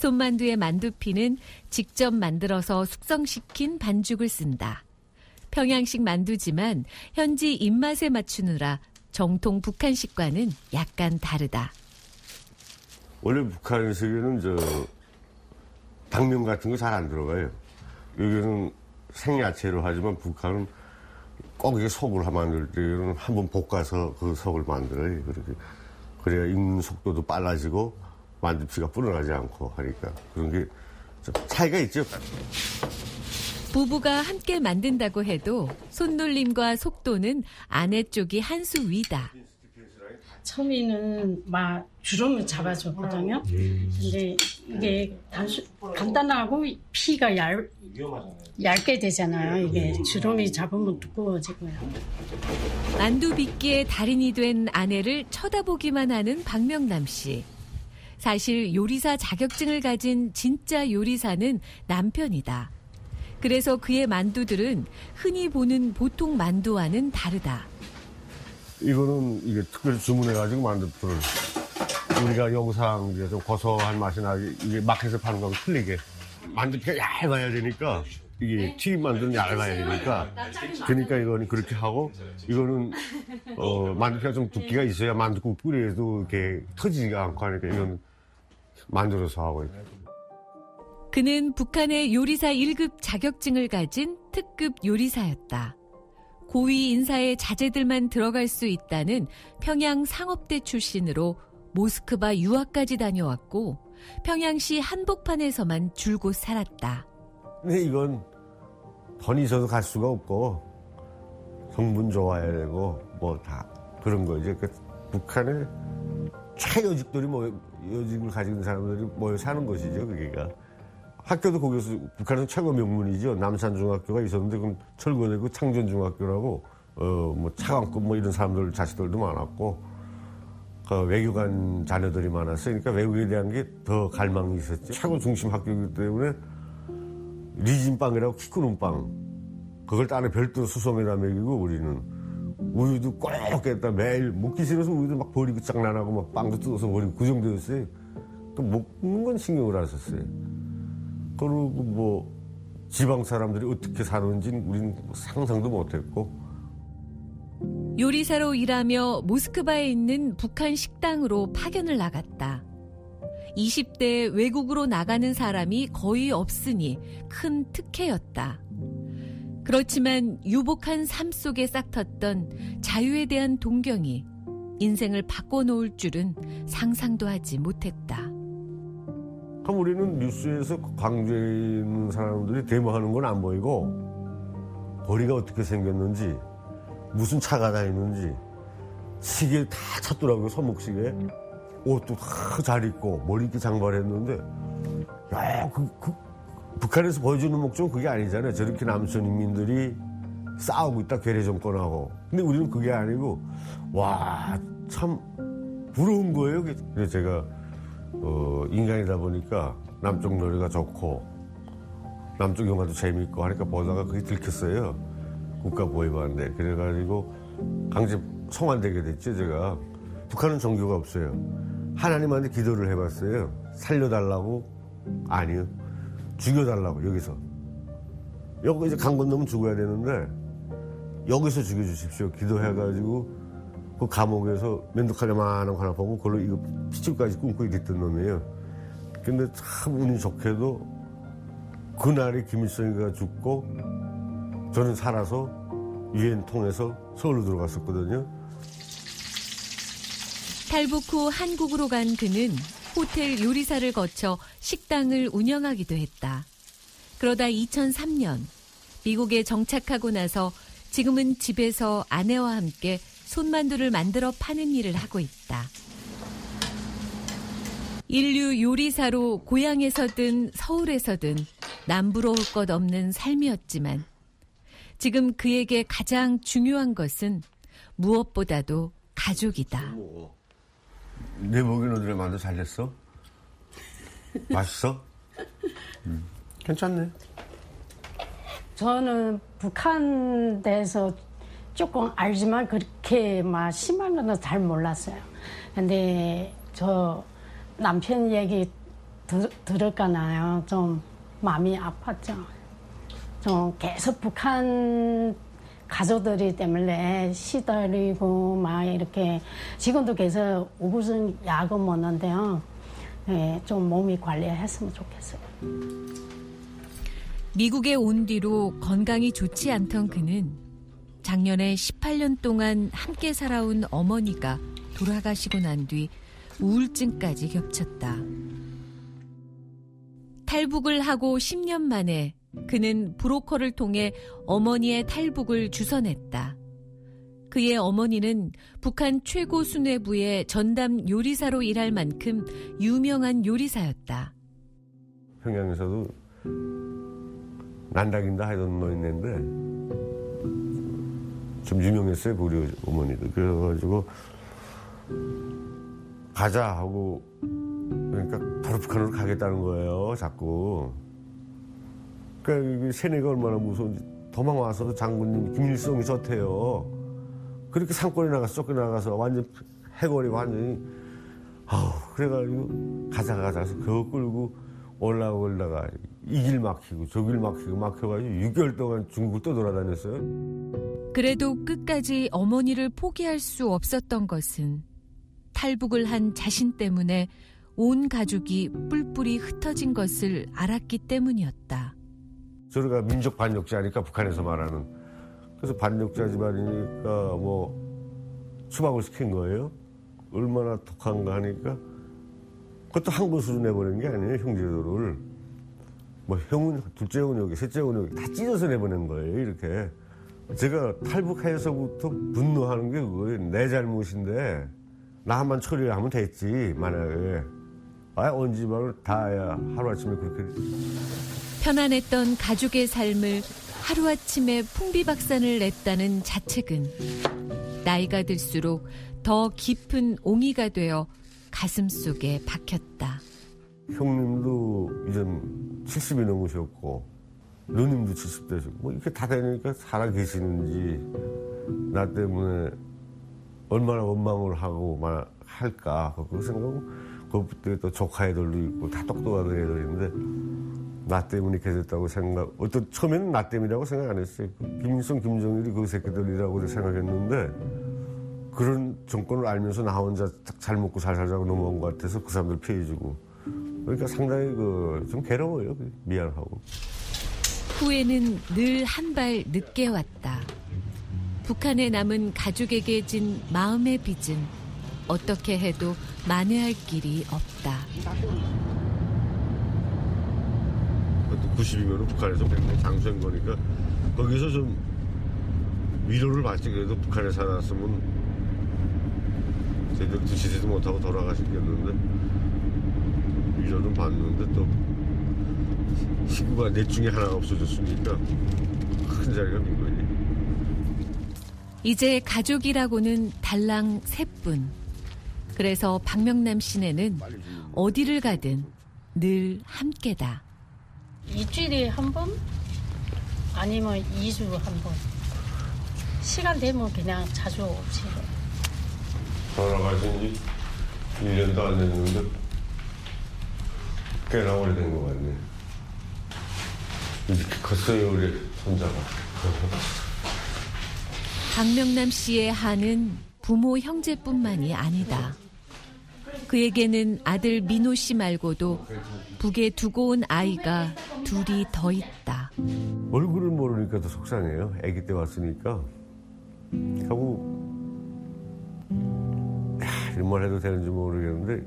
손만두의 만두피는 직접 만들어서 숙성시킨 반죽을 쓴다. 평양식 만두지만 현지 입맛에 맞추느라 정통 북한식과는 약간 다르다. 원래 북한식에는 당면 같은 거 잘 안 들어가요. 여기는 생야채로 하지만 북한은 꼭 이게 속을 만들 때는 한번 볶아서 그 속을 만들어요. 그렇게. 그래야 익는 속도도 빨라지고 만두피가 불어나지 않고 하니까 그런 게 좀 차이가 있죠. 부부가 함께 만든다고 해도 손놀림과 속도는 아내 쪽이 한 수 위다. 처음에는 막 주름을 잡아줬거든요. 근데 이게 간단하고 피가 얇게 되잖아요. 이게 주름이 잡으면 두꺼워지고요. 만두 빚기의 달인이 된 아내를 쳐다보기만 하는 박명남 씨. 사실 요리사 자격증을 가진 진짜 요리사는 남편이다. 그래서 그의 만두들은 흔히 보는 보통 만두와는 다르다. 이거는 이게 특별히 주문해가지고 만든 풀을 우리가 영상 이제 좀 고소한 맛이 나게 이게 마켓에서 파는 거하고 틀리게 만두피가 얇아야 되니까 이게 튀김 만두는 얇아야 되니까 그러니까 이거는 그렇게 하고 이거는 만두피가 좀 두께가 있어야 만두국 뿌리에도 이렇게 터지지가 않고 하니까 이건 만들어서 하고 있어요. 그는 북한의 요리사 1급 자격증을 가진 특급 요리사였다. 고위 인사의 자제들만 들어갈 수 있다는 평양 상업대 출신으로 모스크바 유학까지 다녀왔고 평양시 한복판에서만 줄곧 살았다. 근데 이건 돈이 있어도 갈 수가 없고 성분 좋아야 되고 뭐 다 그런 거죠. 북한의 최여직들이 여직을 가진 사람들이 모여 사는 것이죠. 그게가. 학교도 거기서 북한은 최고 명문이죠. 남산중학교가 있었는데 그건 철거되고 창전중학교라고 뭐 차관급 이런 사람들 자식들도 많았고 외교관 자녀들이 많았어요. 그러니까 외국에 대한 게 더 갈망이 있었죠. 최고 중심 학교이기 때문에 리진빵이라고 키 크는 빵 그걸 또 안에 별도로 수성에다 먹이고 우리는 우유도 꼭 깼다 매일 먹기 싫어서 우유도 막 버리고 장난하고 막 빵도 뜯어서 버리고 그 정도였어요. 또 먹는 건 신경을 안 썼어요. 그리고 뭐 지방 사람들이 어떻게 사는지는 우리는 상상도 못했고. 요리사로 일하며 모스크바에 있는 북한 식당으로 파견을 나갔다. 20대 외국으로 나가는 사람이 거의 없으니 큰 특혜였다. 그렇지만 유복한 삶 속에 싹텄던 자유에 대한 동경이 인생을 바꿔놓을 줄은 상상도 하지 못했다. 그럼 우리는 뉴스에서 광주에 있는 사람들이 데모하는 건 안 보이고 거리가 어떻게 생겼는지 무슨 차가 다니는지 시계 다 찼더라고요. 손목시계. 옷도 다 잘 입고 머리 이렇게 장발했는데 야, 북한에서 보여주는 목적은 그게 아니잖아요. 저렇게 남선 인민들이 싸우고 있다 괴뢰 정권하고. 근데 우리는 그게 아니고 와, 참 부러운 거예요. 그래서 제가 인간이다 보니까 남쪽 노래가 좋고 남쪽 영화도 재미있고 하니까 보다가 그게 들켰어요. 국가보위반대. 그래가지고 강제 송환되게 됐죠. 제가. 북한은 종교가 없어요. 하나님한테 기도를 해봤어요. 살려달라고? 아니요. 죽여달라고 여기서. 여기 이제 강 건너면 죽어야 되는데 여기서 죽여주십시오. 기도해가지고 그 감옥에서 면도칼레만한 거 하나 보고 그걸로 이거 피줄까지 끊고 이랬던 놈이에요. 근데 참 운이 좋게도 그날에 김일성이가 죽고 저는 살아서 유엔 통해서 서울로 들어갔었거든요. 탈북 후 한국으로 간 그는 호텔 요리사를 거쳐 식당을 운영하기도 했다. 그러다 2003년 미국에 정착하고 나서 지금은 집에서 아내와 함께 손만두를 만들어 파는 일을 하고 있다. 인류 요리사로 고향에서든 서울에서든 남부러울 것 없는 삶이었지만 지금 그에게 가장 중요한 것은 무엇보다도 가족이다. 내 보기엔 어디를 만두 잘 됐어? 맛있어? 괜찮네. 저는 북한 대해서 조금 알지만 그렇게 막 심한 건 잘 몰랐어요. 근데 저 남편 얘기 들었잖아요. 좀 마음이 아팠죠. 좀 계속 북한 가족들이 때문에 시달리고 막 이렇게 지금도 계속 우구증 약을 먹는데요. 네, 좀 몸이 관리했으면 좋겠어요. 미국에 온 뒤로 건강이 좋지 않던 그는 작년에 18년 동안 함께 살아온 어머니가 돌아가시고 난 뒤 우울증까지 겹쳤다. 탈북을 하고 10년 만에 그는 브로커를 통해 어머니의 탈북을 주선했다. 그의 어머니는 북한 최고 수뇌부의 전담 요리사로 일할 만큼 유명한 요리사였다. 평양에서도 난다긴다 하던 노인네인데 좀 유명했어요, 우리 어머니도. 그래가지고 가자 하고 그러니까 바로 북한으로 가겠다는 거예요, 자꾸. 그러니까 세뇌가 얼마나 무서운지 도망와서 장군님 김일성이 좋대요. 그렇게 산골에 나가서 쫓겨나가서 완전 해골이 완전히 그래가지고 가자 해서 겨우 끌고 올라가 이 길 막히고 저 길 막히고 막혀가지고 6개월 동안 중국을 떠돌아다녔어요. 그래도 끝까지 어머니를 포기할 수 없었던 것은 탈북을 한 자신 때문에 온 가족이 뿔뿔이 흩어진 것을 알았기 때문이었다. 저희가 민족 반역자니까 북한에서 말하는. 그래서 반역자 집안이니까 수박을 시킨 거예요. 얼마나 독한가 하니까 그것도 한 곳으로 내보낸 게 아니에요, 형제들을. 형은 둘째 원역이 셋째 원역이 다 찢어서 내보낸 거예요, 이렇게. 제가 탈북해서부터 분노하는 게 그거예요. 내 잘못인데 나만 처리하면 됐지, 만약에. 온 집안을 다 해야 하루아침에 그렇게. 편안했던 가족의 삶을 하루아침에 풍비박산을 냈다는 자책은 나이가 들수록 더 깊은 옹이가 되어 가슴속에 박혔다. 형님도 이젠 70이 넘으셨고 누님도 70대시고 이렇게 다 되니까 살아계시는지 나 때문에 얼마나 원망을 하고 할까 그 생각은 그때 또 조카 애들도 있고 다 똑똑한 애들인데 나 때문에 이렇게 됐다고 처음에는 나 때문이라고 생각 안 했어요. 김일성, 김정일이 그 새끼들이라고 생각했는데 그런 정권을 알면서 나 혼자 잘 먹고 잘 살자고 넘어온 것 같아서 그 사람들 피해주고 그러니까 상당히 좀 괴로워요. 미안하고. 후회는 늘 한 발 늦게 왔다. 북한에 남은 가족에게 진 마음의 빚은 어떻게 해도 만회할 길이 없다. 90이면 북한에서 굉장히 장수한 거니까 거기서 좀 위로를 받지. 그래도 북한에 살았으면 제대로 드시지도 못하고 돌아가시겠는데 위로 좀 받는데 또 식구가 넷 중에 하나가 없어졌으니까 큰 자리가 빈 거지. 이제 가족이라고는 달랑 셋뿐. 그래서 박명남 씨네는 어디를 가든 늘 함께다. 일주일에 한 번? 아니면 2주 한 번. 시간 되면 그냥 자주 오시고. 돌아가신 지 1년도 안 됐는데 꽤나 오래된 것 같네. 이렇게 컸어요, 우리 손자가. 박명남 씨의 한은 부모 형제뿐만이 아니다. 그에게는 아들 민호 씨 말고도 북에 두고 온 아이가 둘이 더 있다. 얼굴을 모르니까 더 속상해요. 아기 때 왔으니까. 하고 이런 말 해도 되는지 모르겠는데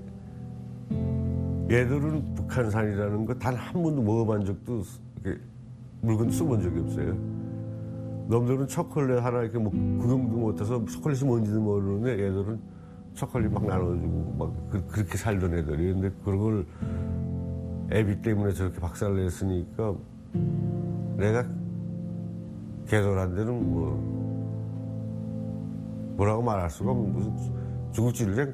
얘들은 북한산이라는 거 단 한 번도 먹어본 적도 이렇게 물건 써본 적이 없어요. 놈들은 초콜릿 하나 이렇게 구경도 못해서 초콜릿이 뭔지도 모르는데 얘들은 초콜릿 막 나눠주고 막 그렇게 살던 애들이. 근데 그런 걸 애비 때문에 저렇게 박살냈으니까 내가 개돌한 데는 뭐라고 말할 수가 없는 무슨 죽을지를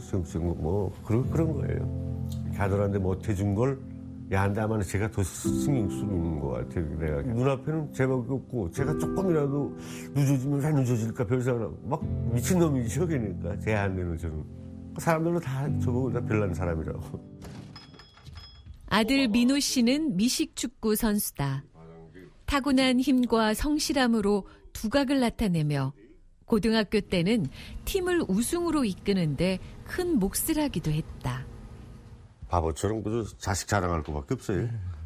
그런 거예요. 개돌한 데 못해준 걸 야한데 아마 제가 더 신경 쓰고 있는 것 같아요. 내가 눈앞에는 제밖에 없고 제가 조금이라도 늦어지면 다 늦어질까 별 생각 막 미친놈이죠. 그러니까 제 안에는 저는 사람들은 다 저보고 다 별난 사람이라고. 아들 민호 씨는 미식축구 선수다. 타고난 힘과 성실함으로 두각을 나타내며 고등학교 때는 팀을 우승으로 이끄는데 큰 몫을 하기도 했다. 바보처럼 그저 자식 자랑할 것밖에 없어요.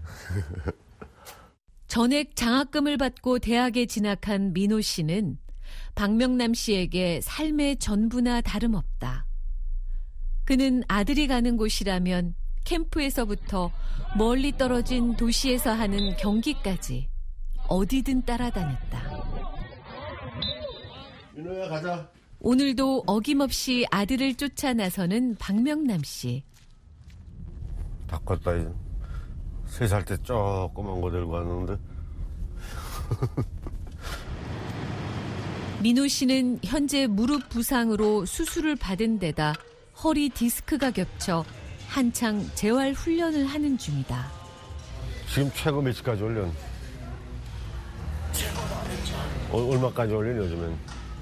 전액 장학금을 받고 대학에 진학한 민호 씨는 박명남 씨에게 삶의 전부나 다름없다. 그는 아들이 가는 곳이라면 캠프에서부터 멀리 떨어진 도시에서 하는 경기까지 어디든 따라다녔다. 민호야 가자. 오늘도 어김없이 아들을 쫓아 나서는 박명남 씨. 다 컸다 이제. 3살 때 조그만 거 들고 왔는데. 민호 씨는 현재 무릎 부상으로 수술을 받은 데다 허리 디스크가 겹쳐 한창 재활 훈련을 하는 중이다. 지금 최고 몇시까지 올려? 얼마까지 올려 요즘엔?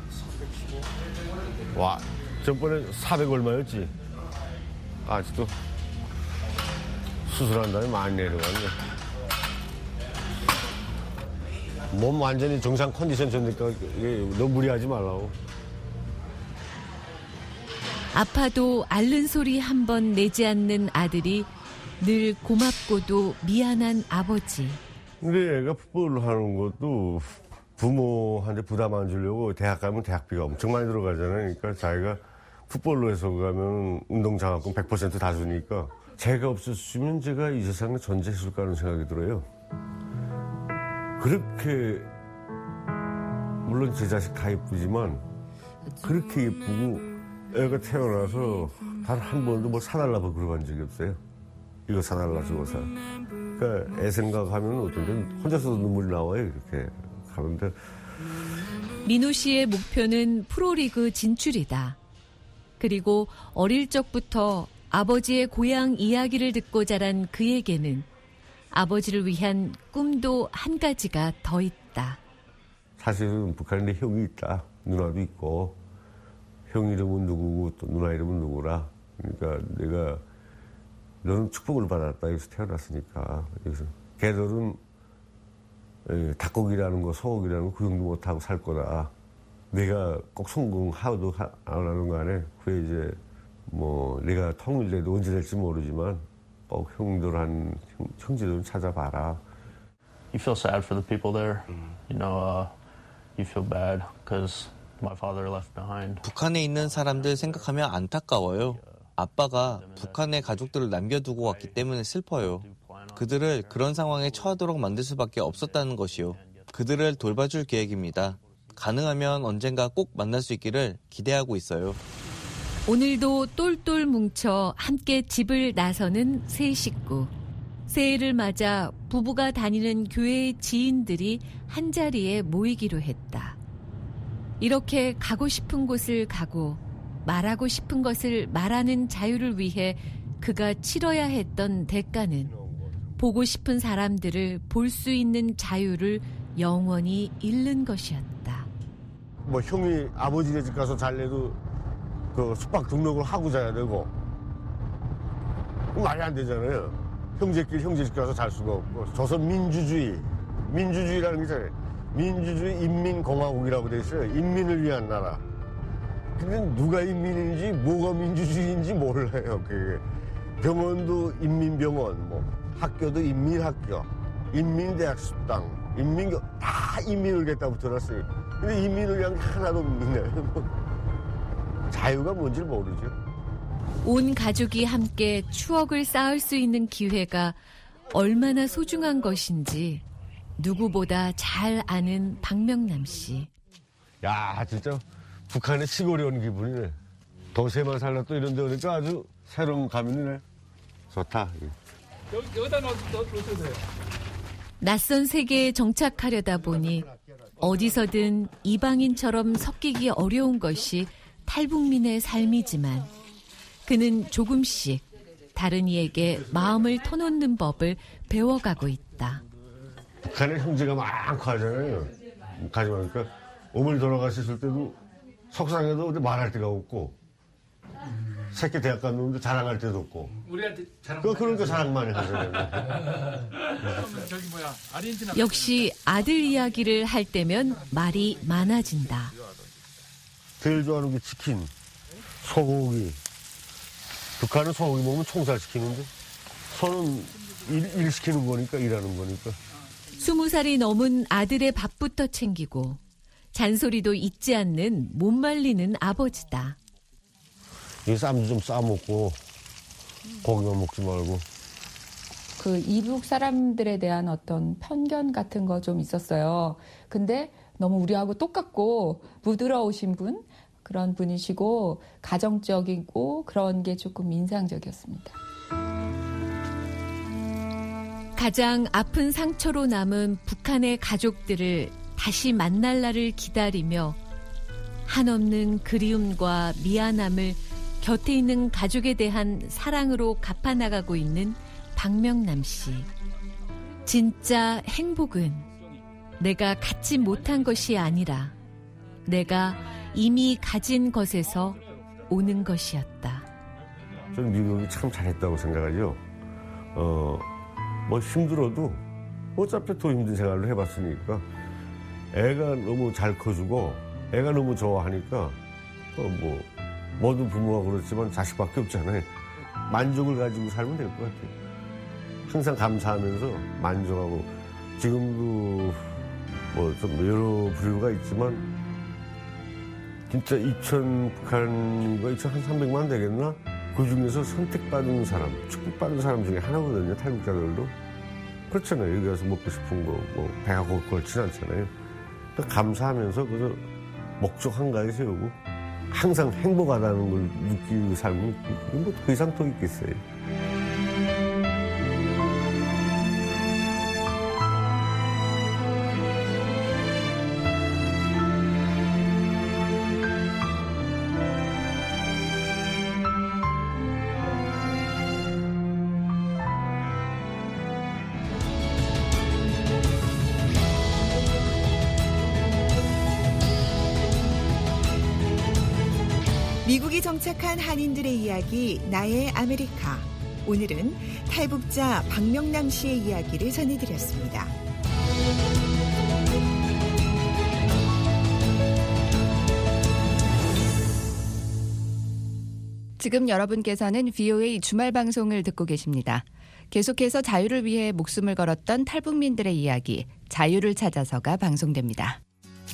와, 전번에 400 얼마였지? 아직도 수술한 다음에 많이 내려가네. 몸 완전히 정상 컨디션 좋으니까 너무 무리하지 말라고. 아파도 앓는 소리 한 번 내지 않는 아들이 늘 고맙고도 미안한 아버지. 근데 애가 풋볼을 하는 것도 부모한테 부담 안 주려고 대학 가면 대학비가 엄청 많이 들어가잖아요. 그러니까 자기가 풋볼로 해서 가면 운동장학금 100% 다 주니까 제가 없었으면 제가 이 세상에 존재했을까 하는 생각이 들어요. 그렇게 물론 제 자식 다 예쁘지만 그렇게 예쁘고 애가 태어나서 단 한 번도 뭐 사달라고 그러고 적이 없어요. 이거 사달라 저거 사. 그러니까 애 생각하면 어떤 때는 혼자서도 눈물이 나와요. 이렇게 하는데. 민호 씨의 목표는 프로리그 진출이다. 그리고 어릴 적부터 아버지의 고향 이야기를 듣고 자란 그에게는 아버지를 위한 꿈도 한 가지가 더 있다. 사실은 북한에 형이 있다. 누나도 있고. 형 이름은 누구고 또 누나 이름은 누구라. 그러니까 내가 너는 축복을 받았다. 여기서 태어났으니까. 여기서 걔들은 닭고기라는 거, 소고기라는 거 구경도 못하고 살 거다. 내가 꼭 성공하도 안 하는 거 안에 그게 이제 뭐 내가 통일돼도 언제 될지 모르지만 꼭 형들한 형제들은 찾아봐라. You feel sad for the people there. You know, you feel bad because my father left behind. 북한에 있는 사람들 생각하면 안타까워요. 아빠가 북한의 가족들을 남겨두고 왔기 때문에 슬퍼요. 그들을 그런 상황에 처하도록 만들 수밖에 없었다는 것이요. 그들을 돌봐줄 계획입니다. 가능하면 언젠가 꼭 만날 수 있기를 기대하고 있어요. 오늘도 똘똘 뭉쳐 함께 집을 나서는 세 식구. 새해를 맞아 부부가 다니는 교회의 지인들이 한자리에 모이기로 했다. 이렇게 가고 싶은 곳을 가고 말하고 싶은 것을 말하는 자유를 위해 그가 치러야 했던 대가는 보고 싶은 사람들을 볼 수 있는 자유를 영원히 잃는 것이었다. 뭐 형이 아버지네 집 가서 잘래도 그 숙박 등록을 하고 자야 되고 말이 안 되잖아요. 형제끼리 형제 집 가서 잘 수가 없고. 조선 민주주의라는 게 있잖아요. 민주주의 인민공화국이라고 돼 있어요. 인민을 위한 나라. 근데 누가 인민인지 뭐가 민주주의인지 몰라요. 그게. 병원도 인민병원, 뭐 학교도 인민학교, 인민대학 식당, 인민교 다 인민을 갖다 붙여놨어요. 근데 인민을 위한 게 하나도 없는데 자유가 뭔지 모르죠. 온 가족이 함께 추억을 쌓을 수 있는 기회가 얼마나 소중한 것인지 누구보다 잘 아는 박명남 씨. 야, 진짜 북한에 시골에 온 기분이네. 도시에만 살다 또 이런 데 오니까 아주 새로운 감이네. 좋다. 여기다 넣어도 돼요. 낯선 세계에 정착하려다 보니 어디서든 이방인처럼 섞이기 어려운 것이 탈북민의 삶이지만 그는 조금씩 다른 이에게 마음을 터놓는 법을 배워가고 있다. 북한에 형제가 많고 하잖아요. 가져가니까 어머니 돌아가셨을 때도 속상해도 말할 데가 없고 새끼 대학 갔는데 자랑할 데도 없고. 우리한테 자랑. 그러니까 자랑만 하잖아요. 저기 뭐야 아르헨티나. 역시 아들 이야기를 할 때면 말이 많아진다. 제일 좋아하는 게 치킨, 소고기. 북한은 소고기 먹으면 총살시키는데 저는 일 시키는 거니까, 일하는 거니까. 20살이 넘은 아들의 밥부터 챙기고 잔소리도 잊지 않는 못 말리는 아버지다. 이 쌈도 좀 싸먹고 고기만 먹지 말고. 그 이북 사람들에 대한 어떤 편견 같은 거 좀 있었어요. 근데 너무 우리하고 똑같고 부드러우신 분, 그런 분이시고 가정적이고 그런 게 조금 인상적이었습니다. 가장 아픈 상처로 남은 북한의 가족들을 다시 만날 날을 기다리며 한없는 그리움과 미안함을 곁에 있는 가족에 대한 사랑으로 갚아나가고 있는 박명남 씨. 진짜 행복은 내가 갖지 못한 것이 아니라 내가 이미 가진 것에서 오는 것이었다. 저는 미국이 참 잘했다고 생각하죠. 뭐 힘들어도 어차피 더 힘든 생활을 해봤으니까 애가 너무 잘 커주고 애가 너무 좋아하니까 뭐 모든 부모가 그렇지만 자식밖에 없잖아요. 만족을 가지고 살면 될 것 같아요. 항상 감사하면서 만족하고 지금도 뭐 좀 여러 부류가 있지만 진짜 2,000 북한과 2,300만 되겠나? 그 중에서 선택받은 사람, 축복받은 사람 중에 하나거든요. 탈북자들도. 그렇잖아요. 여기 가서 먹고 싶은 거, 뭐 배가 고프진 않잖아요. 그러니까 감사하면서 그저 목적 한가에 세우고 항상 행복하다는 걸 느끼고 살면 뭐 그 이상 더 있겠어요. 미국에 정착한 한인들의 이야기, 나의 아메리카. 오늘은 탈북자 박명남 씨의 이야기를 전해드렸습니다. 지금 여러분께서는 VOA 주말 방송을 듣고 계십니다. 계속해서 자유를 위해 목숨을 걸었던 탈북민들의 이야기, 자유를 찾아서가 방송됩니다.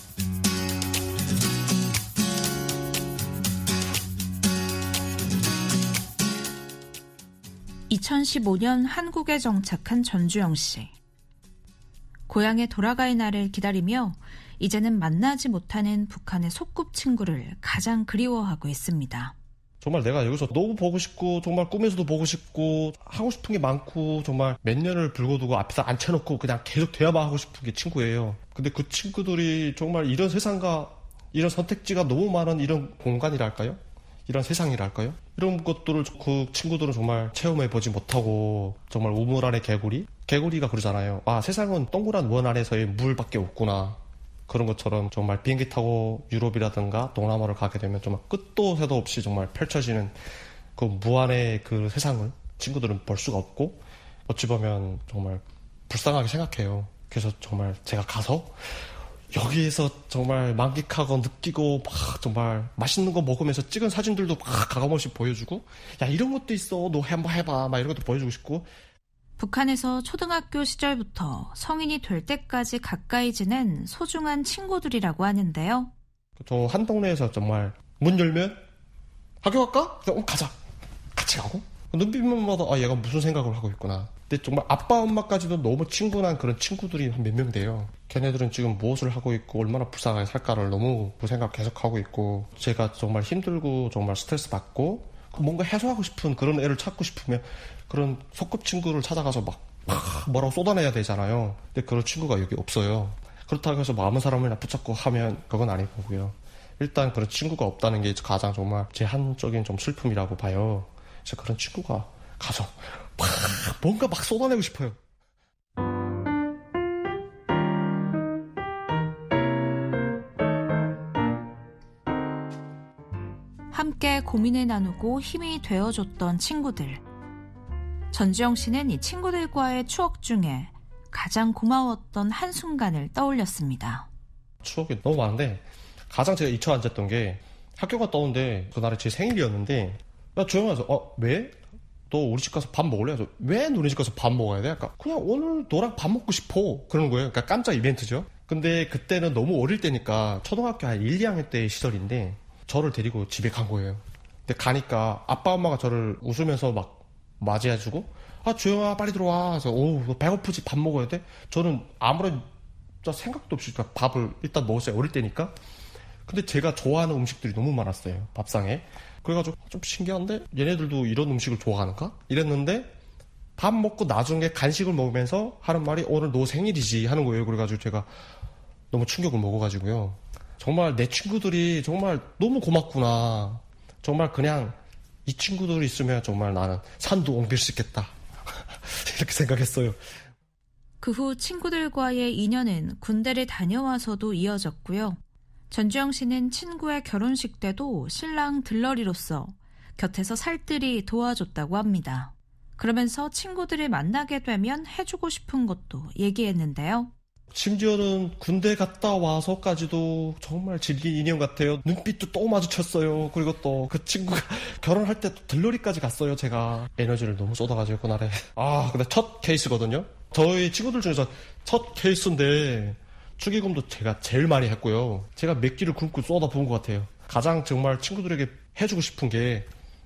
2015년 한국에 정착한 전주영 씨. 고향에 돌아갈 날을 기다리며 이제는 만나지 못하는 북한의 소꿉친구를 가장 그리워하고 있습니다. 정말 내가 여기서 너무 보고 싶고 정말 꿈에서도 보고 싶고 하고 싶은 게 많고 정말 몇 년을 불거두고 앞에서 앉혀놓고 그냥 계속 대화만 하고 싶은 게 친구예요. 근데 그 친구들이 정말 이런 세상과 이런 선택지가 너무 많은 이런 공간이랄까요? 이런 세상이랄까요? 이런 것들을 그 친구들은 정말 체험해보지 못하고 정말 우물 안의 개구리가 그러잖아요. 아, 세상은 동그란 원 안에서의 물밖에 없구나. 그런 것처럼 정말 비행기 타고 유럽이라든가 동남아를 가게 되면 정말 끝도 새도 없이 정말 펼쳐지는 그 무한의 그 세상을 친구들은 볼 수가 없고 어찌 보면 정말 불쌍하게 생각해요. 그래서 정말 제가 가서 여기에서 정말 만끽하고 느끼고 막 정말 맛있는 거 먹으면서 찍은 사진들도 막 가감없이 보여주고 야 이런 것도 있어 너 한번 해봐 막 이런 것도 보여주고 싶고 북한에서 초등학교 시절부터 성인이 될 때까지 가까이 지낸 소중한 친구들이라고 하는데요. 저 한 동네에서 정말 문 열면 학교 갈까? 가자. 같이 가고 눈빛만마다 아 얘가 무슨 생각을 하고 있구나. 근데 정말 아빠 엄마까지도 너무 친근한 그런 친구들이 한 몇 명 돼요. 걔네들은 지금 무엇을 하고 있고 얼마나 불쌍하게 살까를 너무 그 생각 계속 하고 있고 제가 정말 힘들고 정말 스트레스 받고 뭔가 해소하고 싶은 그런 애를 찾고 싶으면 그런 소꿉친구를 찾아가서 막 뭐라고 쏟아내야 되잖아요. 근데 그런 친구가 여기 없어요. 그렇다고 해서 마음은 사람을 붙잡고 하면 그건 아닐 거고요. 일단 그런 친구가 없다는 게 가장 정말 제한적인 좀 슬픔이라고 봐요. 그래서 그런 친구가 가서 뭔가 막 쏟아내고 싶어요. 함께 고민을 나누고 힘이 되어줬던 친구들. 전주영 씨는 이 친구들과의 추억 중에 가장 고마웠던 한순간을 떠올렸습니다. 추억이 너무 많은데 가장 제가 잊혀 앉았던 게 학교 갔다 오는데 그날이 제 생일이었는데 야 조영아 왜? 너 우리 집 가서 밥 먹을래? 그래서 왜 너네 집 가서 밥 먹어야 돼? 그냥 오늘 너랑 밥 먹고 싶어 그러는 거예요. 그러니까 깜짝 이벤트죠. 근데 그때는 너무 어릴 때니까 초등학교 한 1, 2학년 때 시절인데 저를 데리고 집에 간 거예요. 근데 가니까 아빠 엄마가 저를 웃으면서 막 맞이해주고 조영아 빨리 들어와. 그래서 너 배고프지? 밥 먹어야 돼? 저는 아무런 생각도 없이 밥을 일단 먹었어요. 어릴 때니까. 근데 제가 좋아하는 음식들이 너무 많았어요. 밥상에. 그래가지고 좀 신기한데 얘네들도 이런 음식을 좋아하는가? 이랬는데 밥 먹고 나중에 간식을 먹으면서 하는 말이 오늘 너 생일이지 하는 거예요. 그래가지고 제가 너무 충격을 먹어가지고요. 정말 내 친구들이 정말 너무 고맙구나. 정말 그냥 이 친구들이 있으면 정말 나는 산도 옮길 수 있겠다. 이렇게 생각했어요. 그 후 친구들과의 인연은 군대를 다녀와서도 이어졌고요. 전주영 씨는 친구의 결혼식 때도 신랑 들러리로서 곁에서 살뜰히 도와줬다고 합니다. 그러면서 친구들을 만나게 되면 해주고 싶은 것도 얘기했는데요. 심지어는 군대 갔다 와서까지도 정말 질긴 인연 같아요. 눈빛도 또 마주쳤어요. 그리고 또 그 친구가 결혼할 때 들러리까지 갔어요. 제가 에너지를 너무 쏟아가지고 그날에. 근데 첫 케이스거든요. 저희 친구들 중에서 첫 케이스인데 축의금도 제가 제일 많이 했고요. 제가 몇 끼를 굶고 쏟아부은 것 같아요. 가장 정말 친구들에게 해주고 싶은 게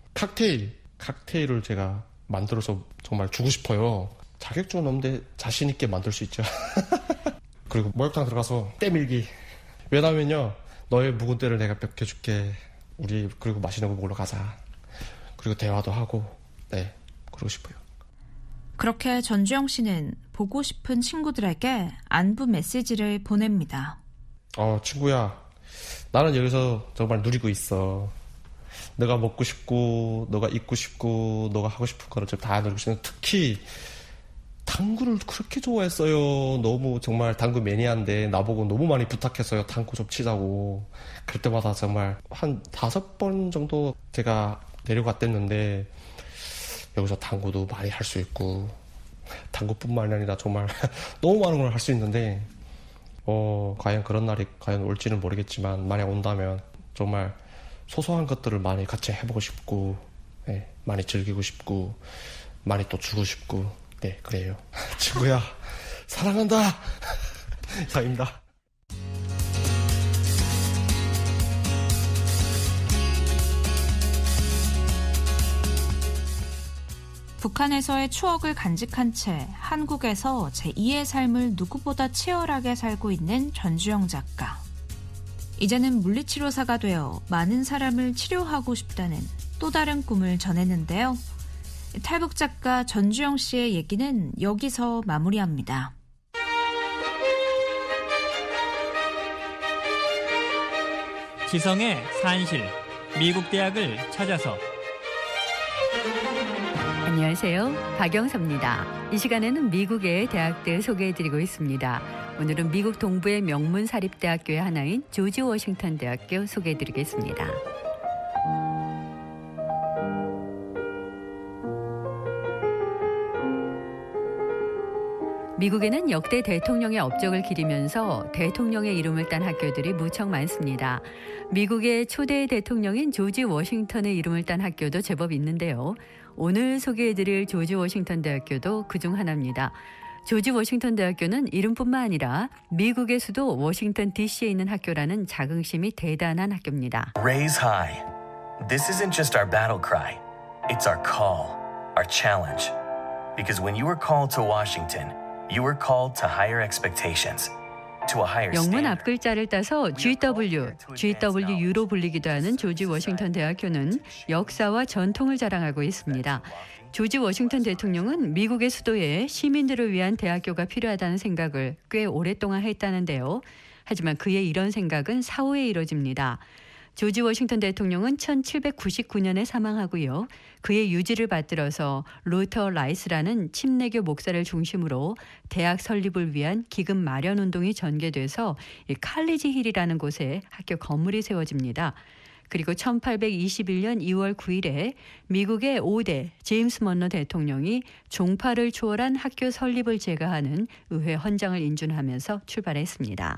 칵테일을 제가 만들어서 정말 주고 싶어요. 자격증은 없는데 자신 있게 만들 수 있죠. 그리고 목욕탕 들어가서 때밀기. 왜냐면요, 너의 묵은 때를 내가 뺏겨줄게. 우리 그리고 맛있는 거 먹으러 가자. 그리고 대화도 하고, 그러고 싶어요. 그렇게 전주영 씨는 보고 싶은 친구들에게 안부 메시지를 보냅니다. 친구야, 나는 여기서 정말 누리고 있어. 너가 먹고 싶고, 너가 입고 싶고, 너가 하고 싶은 거를 다 누리고 있어. 특히 당구를 그렇게 좋아했어요. 너무 정말 당구 매니아인데 나보고 너무 많이 부탁했어요. 당구 좀 치자고. 그럴 때마다 정말 한 5번 정도 제가 내려갔댔는데 여기서 당구도 많이 할 수 있고 당구뿐만 아니라 정말 너무 많은 걸 할 수 있는데 과연 그런 날이 과연 올지는 모르겠지만 만약 온다면 정말 소소한 것들을 많이 같이 해보고 싶고 많이 즐기고 싶고 많이 또 주고 싶고 그래요. 친구야 사랑한다. 이상입니다. 북한에서의 추억을 간직한 채 한국에서 제2의 삶을 누구보다 치열하게 살고 있는 전주영 작가. 이제는 물리치료사가 되어 많은 사람을 치료하고 싶다는 또 다른 꿈을 전했는데요. 탈북 작가 전주영 씨의 얘기는 여기서 마무리합니다. 지성의 산실, 미국 대학을 찾아서. 안녕하세요. 박영서입니다. 이 시간에는 미국의 대학들 소개해드리고 있습니다. 오늘은 미국 동부의 명문 사립대학교의 하나인 조지 워싱턴 대학교 소개해드리겠습니다. 미국에는 역대 대통령의 업적을 기리면서 대통령의 이름을 딴 학교들이 무척 많습니다. 미국의 초대 대통령인 조지 워싱턴의 이름을 딴 학교도 제법 있는데요. 오늘 소개해드릴 조지 워싱턴 대학교도 그중 하나입니다. 조지 워싱턴 대학교는 이름뿐만 아니라 미국의 수도 워싱턴 DC에 있는 학교라는 자긍심이 대단한 학교입니다. Raise high. This isn't just our battle cry. It's our call, our challenge. Because when you were called to Washington, you were called to higher expectations, to a higher 영문 standard. 앞글자를 따서 GWU로 불리기도 하는 조지 워싱턴 대학교는 역사와 전통을 자랑하고 있습니다. 조지 워싱턴 대통령은 미국의 수도에 시민들을 위한 대학교가 필요하다는 생각을 꽤 오랫동안 했다는데요. 하지만 그의 이런 생각은 사후에 이뤄집니다. 조지 워싱턴 대통령은 1799년에 사망하고요. 그의 유지를 받들어서 루터 라이스라는 침례교 목사를 중심으로 대학 설립을 위한 기금 마련 운동이 전개돼서 칼리지 힐이라는 곳에 학교 건물이 세워집니다. 그리고 1821년 2월 9일에 미국의 5대 제임스 먼로 대통령이 종파를 초월한 학교 설립을 제가하는 의회 헌장을 인준하면서 출발했습니다.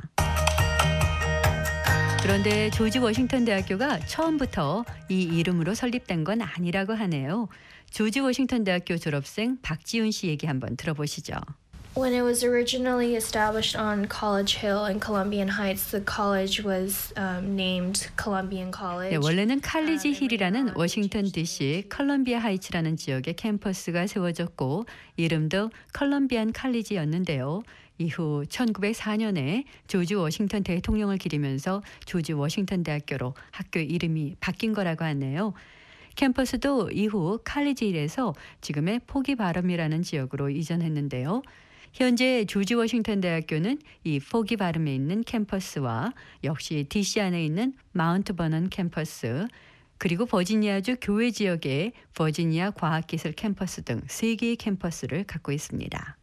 그런데 조지 워싱턴 대학교가 처음부터 이 이름으로 설립된 건 아니라고 하네요. 조지 워싱턴 대학교 졸업생 박지훈 씨 얘기 한번 들어보시죠. When it was originally established on College Hill in Columbian Heights, the college was named Columbian College. 네, 원래는 칼리지 힐이라는 워싱턴 DC 컬럼비아 하이츠라는 지역에 캠퍼스가 세워졌고 이름도 컬럼비안 칼리지였는데요. 이후 1904년에 조지 워싱턴 대통령을 기리면서 조지 워싱턴 대학교로 학교 이름이 바뀐 거라고 하네요. 캠퍼스도 이후 칼리지 힐에서 지금의 포기 바럼이라는 지역으로 이전했는데요. 현재 조지 워싱턴 대학교는 이 포기 바름에 있는 캠퍼스와 역시 DC 안에 있는 마운트 버넌 캠퍼스 그리고 버지니아주 교외 지역의 버지니아 과학기술 캠퍼스 등 3개의 캠퍼스를 갖고 있습니다.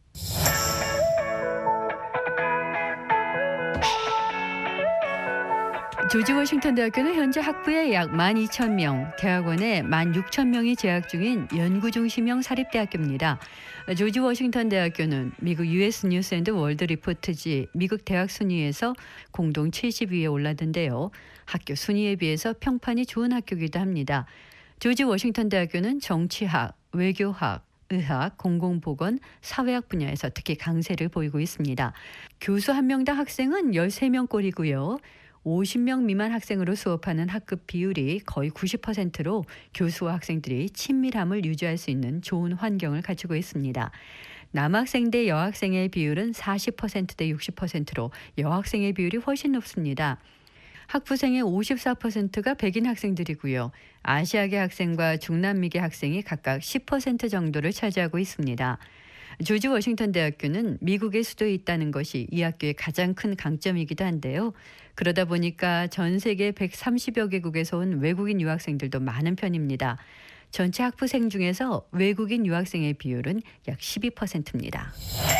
조지 워싱턴 대학교는 현재 학부에 약 12,000명, 대학원에 16,000명이 재학 중인 연구중심형 사립대학교입니다. 조지 워싱턴 대학교는 미국 US 뉴스 앤드 월드 리포트지 미국 대학 순위에서 공동 70위에 올랐는데요. 학교 순위에 비해서 평판이 좋은 학교이기도 합니다. 조지 워싱턴 대학교는 정치학, 외교학, 의학, 공공보건, 사회학 분야에서 특히 강세를 보이고 있습니다. 교수 1명당 학생은 13명꼴이고요. 50명 미만 학생으로 수업하는 학급 비율이 거의 90%로 교수와 학생들이 친밀함을 유지할 수 있는 좋은 환경을 갖추고 있습니다. 남학생 대 여학생의 비율은 40% 대 60%로 여학생의 비율이 훨씬 높습니다. 학부생의 54%가 백인 학생들이고요. 아시아계 학생과 중남미계 학생이 각각 10% 정도를 차지하고 있습니다. 조지 워싱턴 대학교는 미국의 수도에 있다는 것이 이 학교의 가장 큰 강점이기도 한데요. 그러다 보니까 전 세계 130여 개국에서 온 외국인 유학생들도 많은 편입니다. 전체 학부생 중에서 외국인 유학생의 비율은 약 12%입니다.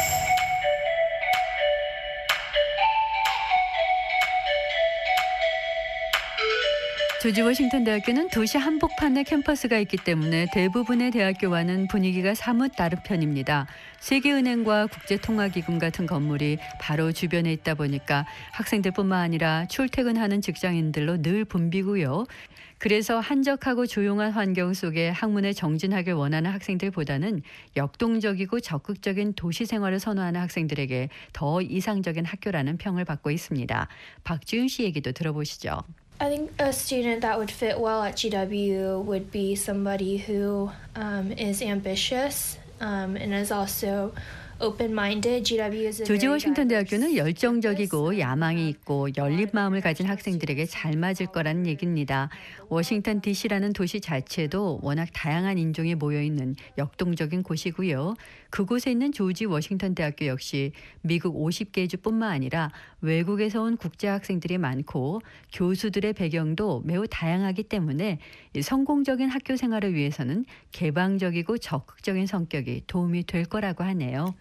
조지 워싱턴 대학교는 도시 한복판에 캠퍼스가 있기 때문에 대부분의 대학교와는 분위기가 사뭇 다른 편입니다. 세계은행과 국제통화기금 같은 건물이 바로 주변에 있다 보니까 학생들뿐만 아니라 출퇴근하는 직장인들로 늘 붐비고요. 그래서 한적하고 조용한 환경 속에 학문에 정진하길 원하는 학생들보다는 역동적이고 적극적인 도시 생활을 선호하는 학생들에게 더 이상적인 학교라는 평을 받고 있습니다. 박지훈 씨 얘기도 들어보시죠. I think a student that would fit well at GW would be somebody who is ambitious and is also open-minded. GW is a 조지 very 워싱턴 diverse 대학교는 열정적이고 야망이 있고 열린 마음을 가진 학생들에게 잘 맞을 거라는 얘기입니다. 워싱턴 DC라는 도시 자체도 워낙 다양한 인종이 모여있는 역동적인 곳이고요. 그곳에 있는 조지 워싱턴 대학교 역시 미국 50개 주뿐만 아니라 외국에서 온 국제 학생들이 많고 교수들의 배경도 매우 다양하기 때문에 성공적인 학교 생활을 위해서는 개방적이고 적극적인 성격이 도움이 될 거라고 하네요.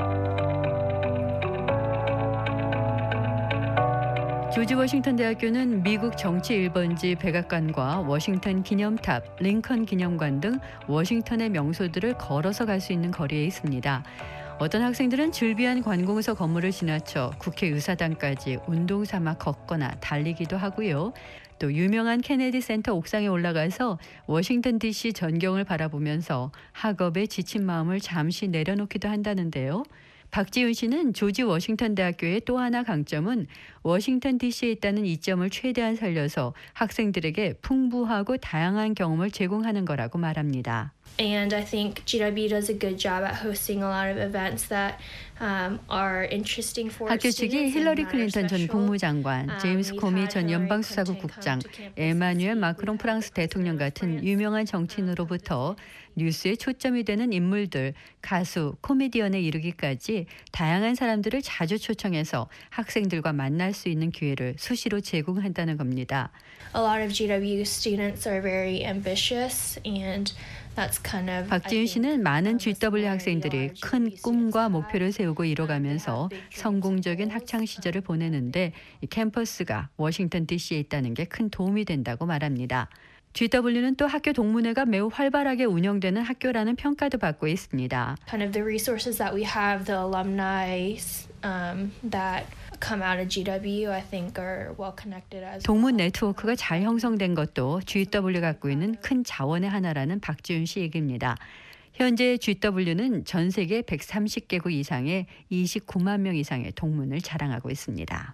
조지 워싱턴 대학교는 미국 정치 1번지 백악관과 워싱턴 기념탑, 링컨 기념관 등 워싱턴의 명소들을 걸어서 갈 수 있는 거리에 있습니다. 어떤 학생들은 즐비한 관공서 건물을 지나쳐 국회의사당까지 운동 삼아 걷거나 달리기도 하고요. 또 유명한 케네디 센터 옥상에 올라가서 워싱턴 DC 전경을 바라보면서 학업에 지친 마음을 잠시 내려놓기도 한다는데요. 박지훈 씨는 조지 워싱턴 대학교의 또 하나 강점은 워싱턴 DC에 있다는 이점을 최대한 살려서 학생들에게 풍부하고 다양한 경험을 제공하는 거라고 말합니다. And I think GW does a good job at hosting a lot of events that are interesting for 학교 students. 측이 힐러리 클린턴 전 국무장관, 제임스 코미 전 연방수사국 국장, 에마뉴엘 마크롱 프랑스 대통령 같은 유명한 정치인으로부터 뉴스에 초점이 되는 인물들, 가수, 코미디언에 이르기까지 다양한 사람들을 자주 초청해서 학생들과 만날 수 있는 기회를 수시로 제공한다는 겁니다. A lot of GW students are very ambitious and that's kind of. 박지윤 씨는 많은 GW 학생들이 큰 꿈과 목표를 세우고 이뤄가면서 성공적인 학창 시절을 보내는데 이 캠퍼스가 워싱턴 DC에 있다는 게 큰 도움이 된다고 말합니다. GW는 또 학교 동문회가 매우 활발하게 운영되는 학교라는 평가도 받고 있습니다. Kind of the resources that we have, the alumni that come out of GW, I think are well connected as. 동문 네트워크가 잘 형성된 것도 GW가 갖고 있는 큰 자원의 하나라는 박지윤 씨 얘기입니다. 현재 GW는 전 세계 130개국 이상의 29만 명 이상의 동문을 자랑하고 있습니다.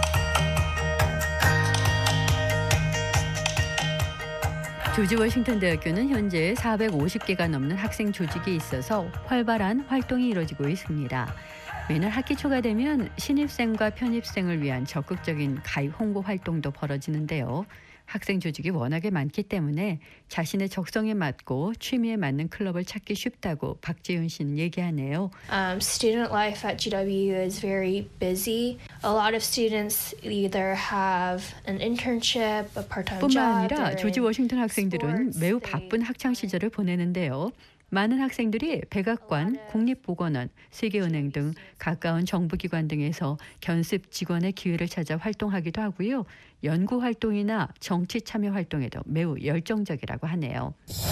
조지 워싱턴 대학교는 현재 450개가 넘는 학생 조직이 있어서 활발한 활동이 이루어지고 있습니다. 매년 학기 초가 되면 신입생과 편입생을 위한 적극적인 가입 홍보 활동도 벌어지는데요. 학생 조직이 워낙에 많기 때문에 자신의 적성에 맞고 취미에 맞는 클럽을 찾기 쉽다고 박지윤 씨는 얘기하네요. Student life at GW is very busy. A lot of students either have an internship, a part-time job. 뿐만 아니라 조지 워싱턴 학생들은 매우 바쁜 학창 시절을 보내는데요. 많은 학생들이 백악관, 국립보건원, 세계은행 등 가까운 정부기관 등에서 견습 직원의 기회를 찾아 활동하기도 하고요. 연구활동이나 정치 참여 활동에도 매우 열정적이라고 하네요.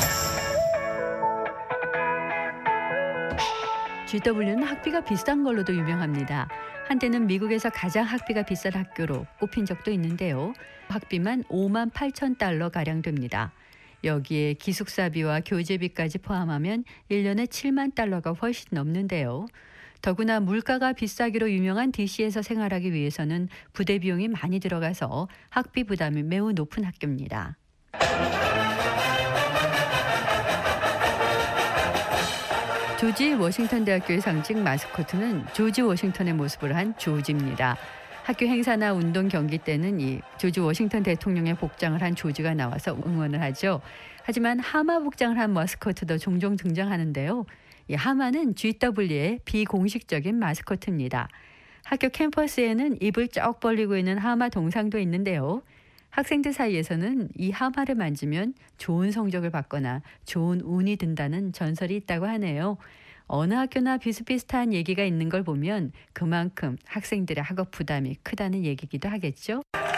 GW는 학비가 비싼 걸로도 유명합니다. 한때는 미국에서 가장 학비가 비싼 학교로 꼽힌 적도 있는데요. 학비만 5만 8천 달러가량 됩니다. 여기에 기숙사비와 교재비까지 포함하면 1년에 7만 달러가 훨씬 넘는데요. 더구나 물가가 비싸기로 유명한 DC에서 생활하기 위해서는 부대 비용이 많이 들어가서 학비 부담이 매우 높은 학교입니다. 조지 워싱턴 대학교의 상징 마스코트는 조지 워싱턴의 모습을 한 조지입니다. 학교 행사나 운동 경기 때는 이 조지 워싱턴 대통령의 복장을 한 조지가 나와서 응원을 하죠. 하지만 하마 복장을 한 마스코트도 종종 등장하는데요. 이 하마는 GW의 비공식적인 마스코트입니다. 학교 캠퍼스에는 입을 쩍 벌리고 있는 하마 동상도 있는데요. 학생들 사이에서는 이 하마를 만지면 좋은 성적을 받거나 좋은 운이 든다는 전설이 있다고 하네요. 어느 학교나 비슷비슷한 얘기가 있는 걸 보면 그만큼 학생들의 학업 부담이 크다는 얘기기도 하겠죠.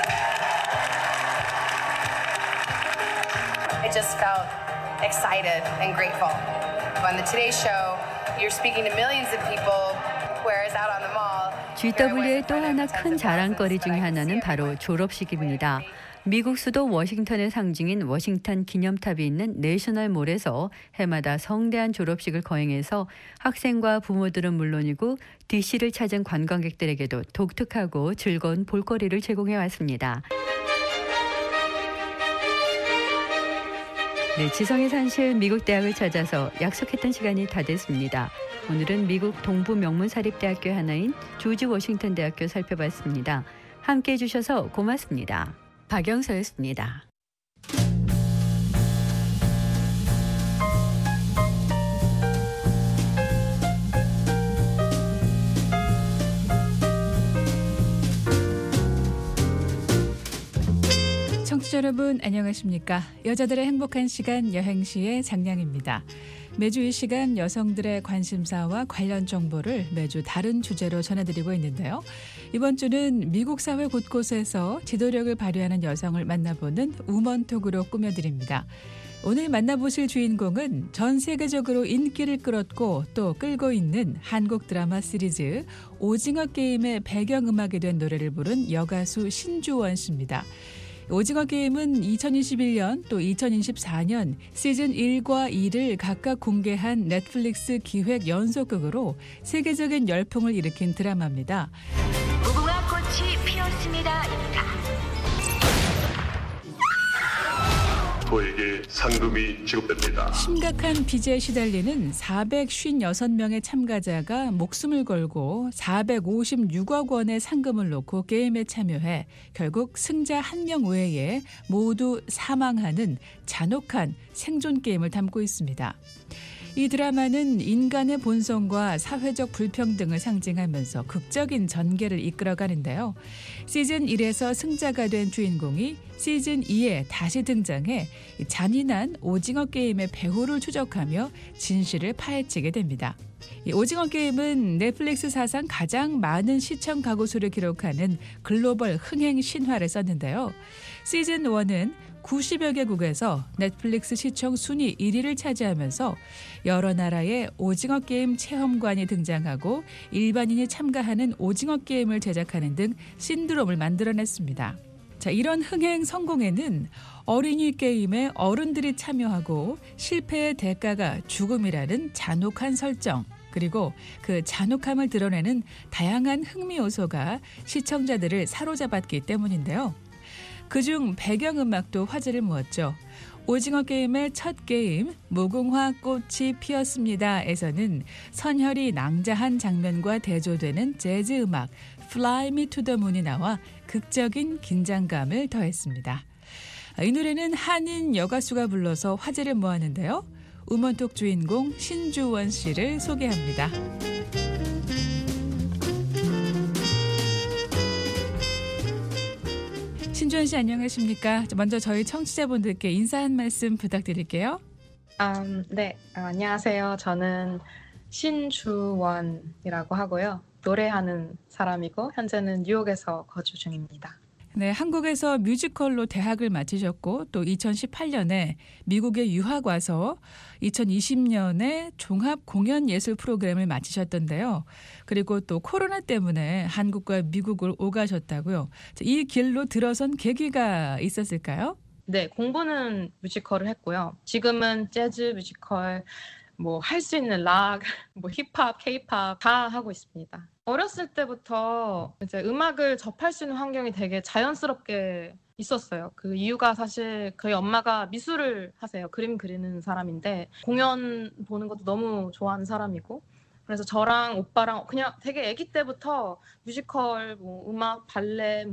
I just felt excited and grateful. On the Today Show, you're speaking to millions of people, whereas out on the mall. GW의 또 하나 큰 자랑거리 중에 하나는 바로 졸업식입니다. 미국 수도 워싱턴의 상징인 워싱턴 기념탑이 있는 내셔널몰에서 해마다 성대한 졸업식을 거행해서 학생과 부모들은 물론이고 DC를 찾은 관광객들에게도 독특하고 즐거운 볼거리를 제공해 왔습니다. 네, 지성의 산실 미국 대학을 찾아서 약속했던 시간이 다 됐습니다. 오늘은 미국 동부 명문사립대학교 하나인 조지 워싱턴 대학교 살펴봤습니다. 함께해 주셔서 고맙습니다. 박영서였습니다. 청취자 여러분 안녕하십니까? 여자들의 행복한 시간 여행시의 장량입니다. 매주 이 시간 여성들의 관심사와 관련 정보를 매주 다른 주제로 전해드리고 있는데요. 이번 주는 미국 사회 곳곳에서 지도력을 발휘하는 여성을 만나보는 우먼톡으로 꾸며드립니다. 오늘 만나보실 주인공은 전 세계적으로 인기를 끌었고 또 끌고 있는 한국 드라마 시리즈 오징어 게임의 배경음악이 된 노래를 부른 여가수 신주원 씨입니다. 오징어 게임은 2021년 또 2024년 시즌 1과 2를 각각 공개한 넷플릭스 기획 연속극으로 세계적인 열풍을 일으킨 드라마입니다. 무궁화 꽃이 피었습니다입니다. 도에게 상금이 지급됩니다. 심각한 빚에 시달리는 456명의 참가자가 목숨을 걸고 456억 원의 상금을 놓고 게임에 참여해 결국 승자 1명 외에 모두 사망하는 잔혹한 생존 게임을 담고 있습니다. 이 드라마는 인간의 본성과 사회적 불평등을 상징하면서 극적인 전개를 이끌어가는데요. 시즌 1에서 승자가 된 주인공이 시즌 2에 다시 등장해 잔인한 오징어 게임의 배후를 추적하며 진실을 파헤치게 됩니다. 이 오징어 게임은 넷플릭스 사상 가장 많은 시청 가구 수를 기록하는 글로벌 흥행 신화를 썼는데요. 시즌 1은 90여 개국에서 넷플릭스 시청 순위 1위를 차지하면서 여러 나라의 오징어 게임 체험관이 등장하고 일반인이 참가하는 오징어 게임을 제작하는 등 신드롬을 만들어냈습니다. 자, 이런 흥행 성공에는 어린이 게임에 어른들이 참여하고 실패의 대가가 죽음이라는 잔혹한 설정, 그리고 그 잔혹함을 드러내는 다양한 흥미 요소가 시청자들을 사로잡았기 때문인데요. 그중 배경음악도 화제를 모았죠. 오징어 게임의 첫 게임 무궁화 꽃이 피었습니다에서는 선혈이 낭자한 장면과 대조되는 재즈 음악 Fly Me to the Moon이 나와 극적인 긴장감을 더했습니다. 이 노래는 한인 여가수가 불러서 화제를 모았는데요. 우먼톡 주인공 신주원 씨를 소개합니다. 신주원 씨 안녕하십니까? 먼저 저희 청취자분들께 인사 한 말씀 부탁드릴게요. 네, 안녕하세요. 저는 신주원이라고 하고요. 노래하는 사람이고 현재는 뉴욕에서 거주 중입니다. 네, 한국에서 뮤지컬로 대학을 마치셨고 또 2018년에 미국에 유학 와서 2020년에 종합 공연 예술 프로그램을 마치셨던데요. 그리고 또 코로나 때문에 한국과 미국을 오가셨다고요. 이 길로 들어선 계기가 있었을까요? 네, 공부는 뮤지컬을 했고요. 지금은 재즈 뮤지컬, 할 수 있는 락, 힙합, 케이팝 다 하고 있습니다. 어렸을 때부터 이제 음악을 접할 수 있는 환경이 되게 자연스럽게 있었어요. 그 이유가 사실 저희 엄마가 미술을 하세요. 그림 그리는 사람인데 공연 보는 것도 너무 좋아하는 사람이고 그래서 저랑 오빠랑 그냥 되게 아기 때부터 뮤지컬, 음악, 발레,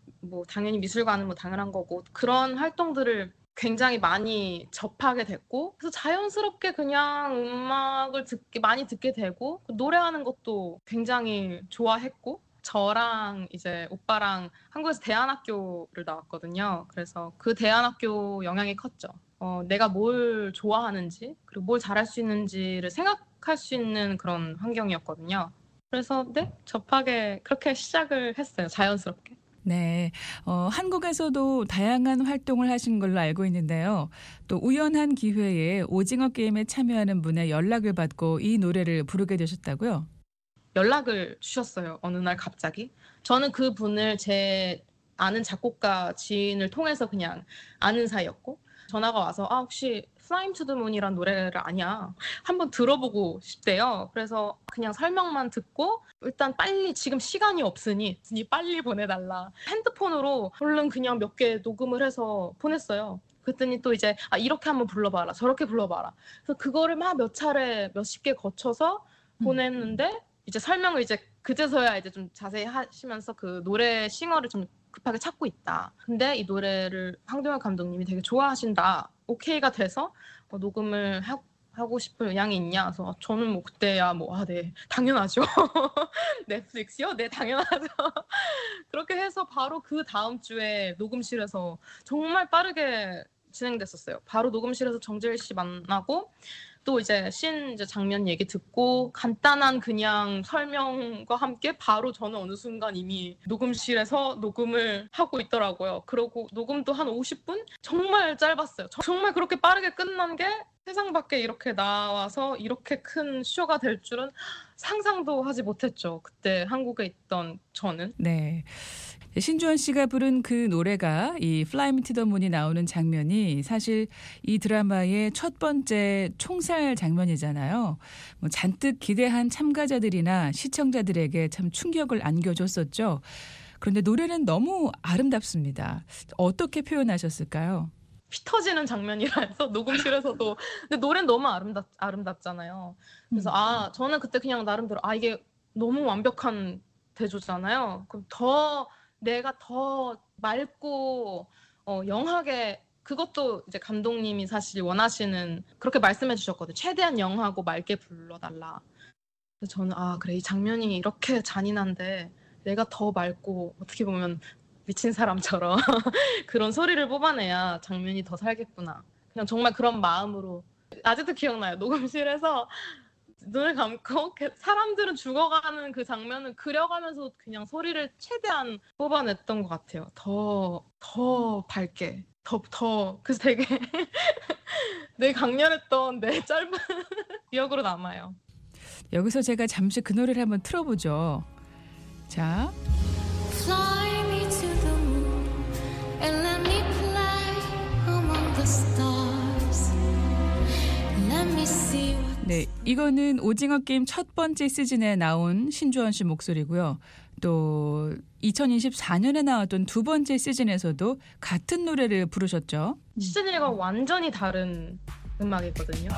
당연히 미술관은 당연한 거고 그런 활동들을 굉장히 많이 접하게 됐고 그래서 자연스럽게 그냥 음악을 많이 듣게 되고 노래하는 것도 굉장히 좋아했고 저랑 이제 오빠랑 한국에서 대안학교를 나왔거든요. 그래서 그 대안학교 영향이 컸죠. 내가 뭘 좋아하는지 그리고 뭘 잘할 수 있는지를 생각할 수 있는 그런 환경이었거든요. 그래서 접하게 그렇게 시작을 했어요. 자연스럽게. 네, 한국에서도 다양한 활동을 하신 걸로 알고 있는데요. 또 우연한 기회에 오징어 게임에 참여하는 분의 연락을 받고 이 노래를 부르게 되셨다고요? 연락을 주셨어요. 어느 날 갑자기. 저는 그 분을 제 아는 작곡가 지인을 통해서 그냥 아는 사이였고 전화가 와서 혹시 Fly Me to the Moon이란 노래를 아냐? 한번 들어보고 싶대요. 그래서 그냥 설명만 듣고 일단 빨리 지금 시간이 없으니 빨리 보내달라. 핸드폰으로 얼른 그냥 몇 개 녹음을 해서 보냈어요. 그랬더니 또 이제 이렇게 한번 불러봐라. 저렇게 불러봐라. 그래서 그거를 막 몇 차례 몇십 개 거쳐서 보냈는데 이제 설명을 이제 그제서야 이제 좀 자세히 하시면서 그 노래 싱어를 좀 급하게 찾고 있다. 근데 이 노래를 황동혁 감독님이 되게 좋아하신다. 오케이가 돼서 녹음을 하고 싶은 의향이 있냐? 그래서 저는 그때야 네, 당연하죠. 넷플릭스요? 네, 당연하죠. 그렇게 해서 바로 그 다음 주에 녹음실에서 정말 빠르게 진행됐었어요. 바로 녹음실에서 정재일 씨 만나고 또 이제 장면 얘기 듣고 간단한 그냥 설명과 함께 바로 저는 어느 순간 이미 녹음실에서 녹음을 하고 있더라고요. 그러고 녹음도 한 50분? 정말 짧았어요. 정말 그렇게 빠르게 끝난 게 세상 밖에 이렇게 나와서 이렇게 큰 쇼가 될 줄은 상상도 하지 못했죠. 그때 한국에 있던 저는. 네. 신주원 씨가 부른 그 노래가 이 Fly Me to the Moon이 나오는 장면이 사실 이 드라마의 첫 번째 총살 장면이잖아요. 잔뜩 기대한 참가자들이나 시청자들에게 참 충격을 안겨줬었죠. 그런데 노래는 너무 아름답습니다. 어떻게 표현하셨을까요? 피 터지는 장면이라 해서 녹음실에서도 근데 노래는 너무 아름답잖아요. 그래서 저는 그때 그냥 나름대로 이게 너무 완벽한 대조잖아요. 그럼 내가 더 맑고 영하게 그것도 이제 감독님이 사실 원하시는 그렇게 말씀해 주셨거든요. 최대한 영하고 맑게 불러달라. 그래서 저는 그래 이 장면이 이렇게 잔인한데 내가 더 맑고 어떻게 보면 미친 사람처럼 그런 소리를 뽑아내야 장면이 더 살겠구나. 그냥 정말 그런 마음으로 아직도 기억나요. 녹음실에서 눈을 감고 사람들은 죽어가는 그 장면을 그려가면서 그냥 소리를 최대한 뽑아냈던 것 같아요. 더 밝게. 그래서 되게 되게 강렬했던 내 짧은 기억으로 남아요. 여기서 제가 잠시 그 노래를 한번 틀어보죠. 자. Fly me to the moon and let me play among the stars. Let me see what... 네, 이거는 오징어 게임 첫 번째 시즌에 나온 신주원 씨 목소리고요. 또 2024년에 나왔던 두 번째 시즌에서도 같은 노래를 부르셨죠. 시즌 1과 완전히 다른 음악이거든요.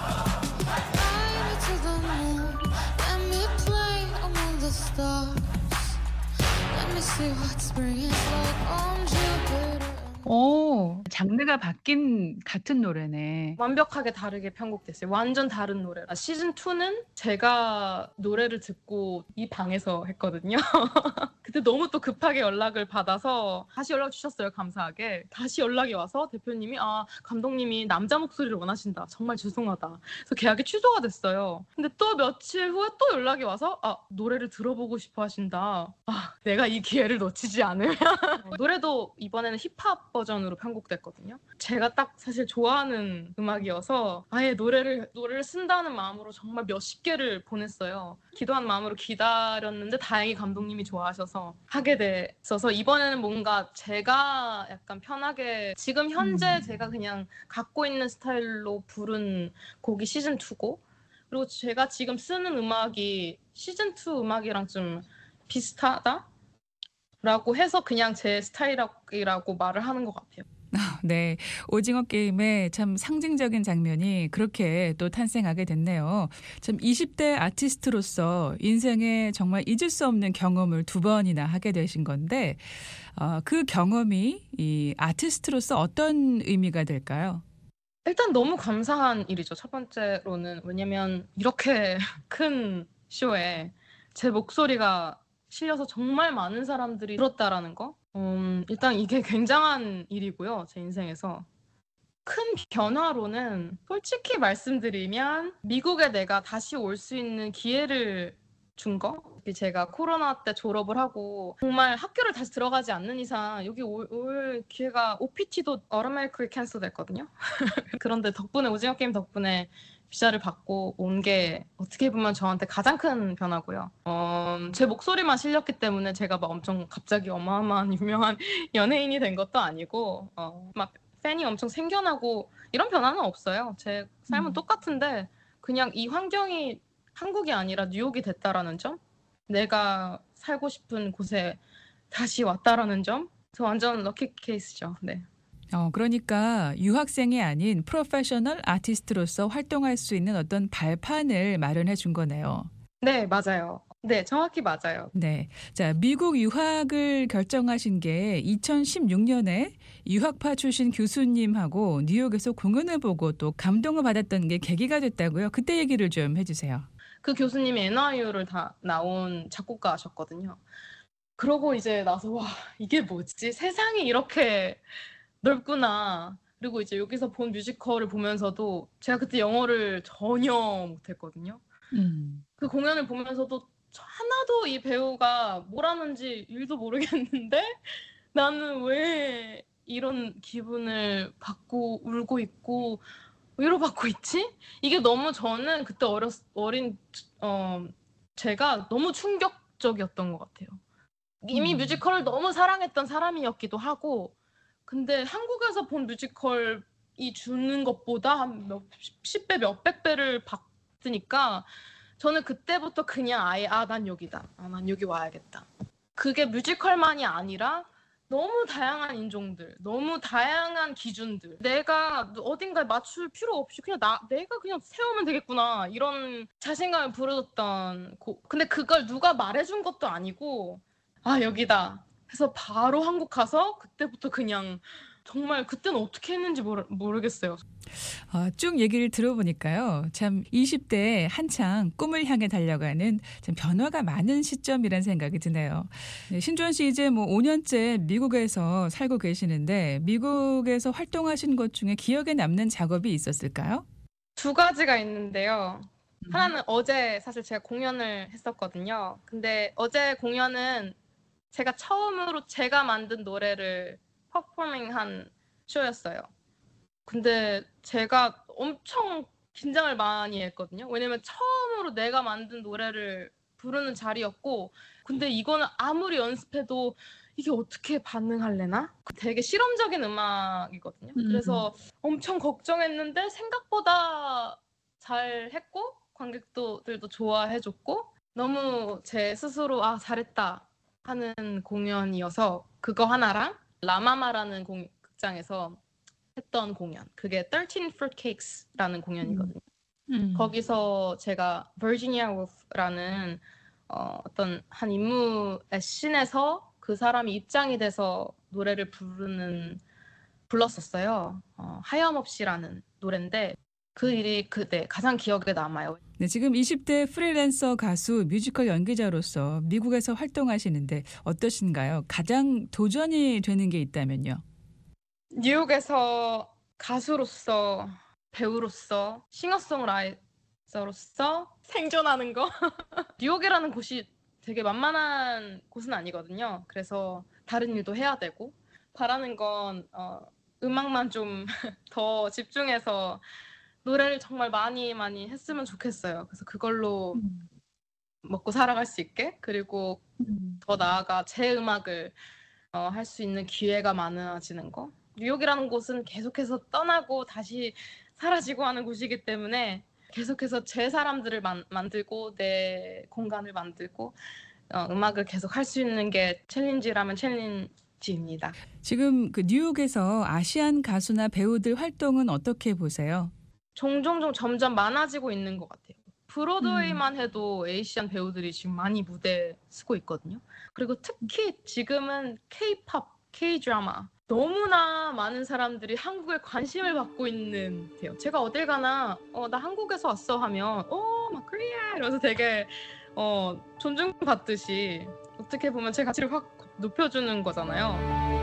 장르가 바뀐 같은 노래네. 완벽하게 다르게 편곡됐어요. 완전 다른 노래. 시즌 2는 제가 노래를 듣고 이 방에서 했거든요. 그때 너무 또 급하게 연락을 받아서 다시 연락 주셨어요. 감사하게. 다시 연락이 와서 대표님이 감독님이 남자 목소리를 원하신다. 정말 죄송하다. 그래서 계약이 취소가 됐어요. 근데 또 며칠 후에 또 연락이 와서 노래를 들어보고 싶어 하신다. 내가 이 기회를 놓치지 않으면 노래도 이번에는 힙합 버전으로 편곡됐거든요. 제가 딱 사실 좋아하는 음악이어서 아예 노래를 쓴다는 마음으로 정말 몇십 개를 보냈어요. 기도한 마음으로 기다렸는데 다행히 감독님이 좋아하셔서 하게 됐어서 이번에는 뭔가 제가 약간 편하게 지금 현재 제가 그냥 갖고 있는 스타일로 부른 곡이 시즌 2고 그리고 제가 지금 쓰는 음악이 시즌 2 음악이랑 좀 비슷하다? 라고 해서 그냥 제 스타일이라고 말을 하는 것 같아요. 네, 오징어 게임의 참 상징적인 장면이 그렇게 또 탄생하게 됐네요. 참 20대 아티스트로서 인생에 정말 잊을 수 없는 경험을 두 번이나 하게 되신 건데 그 경험이 이 아티스트로서 어떤 의미가 될까요? 일단 너무 감사한 일이죠. 첫 번째로는 왜냐면 이렇게 큰 쇼에 제 목소리가 실려서 정말 많은 사람들이 들었다라는 거. 일단 이게 굉장한 일이고요. 제 인생에서. 큰 변화로는 솔직히 말씀드리면 미국에 내가 다시 올 수 있는 기회를 준 거. 제가 코로나 때 졸업을 하고 정말 학교를 다시 들어가지 않는 이상 여기 올 기회가 OPT도 automatically cancel 됐거든요. 그런데 덕분에 오징어 게임 덕분에 비자를 받고 온 게 어떻게 보면 저한테 가장 큰 변화고요. 제 목소리만 실렸기 때문에 제가 막 엄청 갑자기 어마어마한 유명한 연예인이 된 것도 아니고 막 팬이 엄청 생겨나고 이런 변화는 없어요. 제 삶은 똑같은데 그냥 이 환경이 한국이 아니라 뉴욕이 됐다라는 점, 내가 살고 싶은 곳에 다시 왔다라는 점, 저 완전 럭키 케이스죠. 네. 그러니까 유학생이 아닌 프로페셔널 아티스트로서 활동할 수 있는 어떤 발판을 마련해 준 거네요. 네, 맞아요. 네, 정확히 맞아요. 네. 자, 미국 유학을 결정하신 게 2016년에 유학파 출신 교수님하고 뉴욕에서 공연을 보고 또 감동을 받았던 게 계기가 됐다고요. 그때 얘기를 좀 해주세요. 그 교수님이 NYU를 다 나온 작곡가셨거든요. 그러고 이제 나서 와, 이게 뭐지? 세상이 이렇게 넓구나. 그리고 이제 여기서 본 뮤지컬을 보면서도 제가 그때 영어를 전혀 못했거든요. 그 공연을 보면서도 하나도 이 배우가 뭘 하는지 일도 모르겠는데 나는 왜 이런 기분을 받고 울고 있고 위로받고 있지? 이게 너무 저는 그때 어린 제가 너무 충격적이었던 것 같아요. 이미 뮤지컬을 너무 사랑했던 사람이었기도 하고 근데 한국에서 본 뮤지컬이 주는 것보다 한 몇십 배, 몇백 배를 받으니까 저는 그때부터 그냥 아예 난 여기다. 난 여기 와야겠다. 그게 뮤지컬만이 아니라 너무 다양한 인종들, 너무 다양한 기준들. 내가 어딘가에 맞출 필요 없이 그냥 내가 그냥 세우면 되겠구나. 이런 자신감을 불어줬던 근데 그걸 누가 말해준 것도 아니고 여기다. 해서 바로 한국 가서 그때부터 그냥 정말 그때는 어떻게 했는지 모르겠어요. 쭉 얘기를 들어보니까요. 참 20대에 한창 꿈을 향해 달려가는 참 변화가 많은 시점이라는 생각이 드네요. 네, 신주원 씨 이제 5년째 미국에서 살고 계시는데 미국에서 활동하신 것 중에 기억에 남는 작업이 있었을까요? 두 가지가 있는데요. 하나는 어제 사실 제가 공연을 했었거든요. 근데 어제 공연은 제가 처음으로 제가 만든 노래를 퍼포밍한 쇼였어요. 근데 제가 엄청 긴장을 많이 했거든요. 왜냐면 처음으로 내가 만든 노래를 부르는 자리였고, 근데 이거는 아무리 연습해도 이게 어떻게 반응할래나? 되게 실험적인 음악이거든요. 그래서 엄청 걱정했는데 생각보다 잘 했고 관객들도 좋아해줬고 너무 제 스스로 잘했다 하는 공연이어서 그거 하나랑 라마마라는 극장에서 했던 공연, 그게 13 Fruitcakes라는 공연이거든요. 거기서 제가 버지니아 울프라는 어떤 한 인물의 씬에서 그 사람이 입장이 돼서 노래를 불렀었어요. 하염없이라는 노래인데 그 일이 그때 가장 기억에 남아요. 네, 지금 20대 프리랜서 가수 뮤지컬 연기자로서 미국에서 활동하시는데 어떠신가요? 가장 도전이 되는 게 있다면요? 뉴욕에서 가수로서, 배우로서, 싱어송라이터로서 생존하는 거? 뉴욕이라는 곳이 되게 만만한 곳은 아니거든요. 그래서 다른 일도 해야 되고 바라는 건 음악만 좀 더 집중해서 노래를 정말 많이 했으면 좋겠어요. 그래서 그걸로 먹고 살아갈 수 있게, 그리고 더 나아가 제 음악을 할 수 있는 기회가 많아지는 거. 뉴욕이라는 곳은 계속해서 떠나고 다시 사라지고 하는 곳이기 때문에 계속해서 제 사람들을 만들고 내 공간을 만들고 음악을 계속 할 수 있는 게 챌린지라면 챌린지입니다. 지금 그 뉴욕에서 아시안 가수나 배우들 활동은 어떻게 보세요? 종종 점점 많아지고 있는 것 같아요. 브로드웨이만 해도 에이시안 배우들이 지금 많이 무대 쓰고 있거든요. 그리고 특히 지금은 K-pop, K-드라마 너무나 많은 사람들이 한국에 관심을 받고 있는 데요. 제가 어딜 가나 나 한국에서 왔어 하면 막 코리아 이러면서 되게 존중받듯이 어떻게 보면 제 가치를 확 높여주는 거잖아요.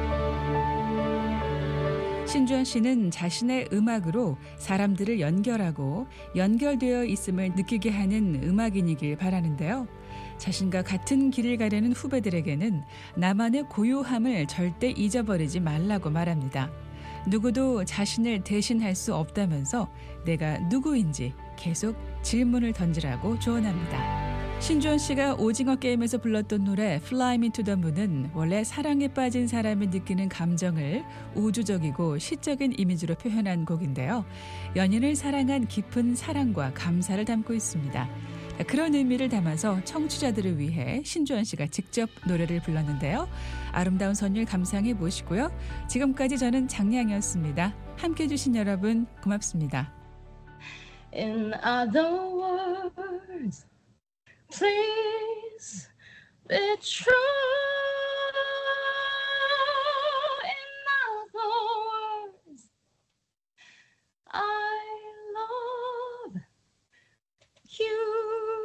신주원 씨는 자신의 음악으로 사람들을 연결하고 연결되어 있음을 느끼게 하는 음악인이길 바라는데요. 자신과 같은 길을 가려는 후배들에게는 나만의 고요함을 절대 잊어버리지 말라고 말합니다. 누구도 자신을 대신할 수 없다면서 내가 누구인지 계속 질문을 던지라고 조언합니다. 신주원 씨가 오징어 게임에서 불렀던 노래 Fly Me to the Moon은 원래 사랑에 빠진 사람이 느끼는 감정을 우주적이고 시적인 이미지로 표현한 곡인데요. 연인을 사랑한 깊은 사랑과 감사를 담고 있습니다. 그런 의미를 담아서 청취자들을 위해 신주원 씨가 직접 노래를 불렀는데요. 아름다운 선율 감상해 보시고요. 지금까지 저는 장량이었습니다. 함께해 주신 여러분 고맙습니다. In other words, please be true. In other words, I love you.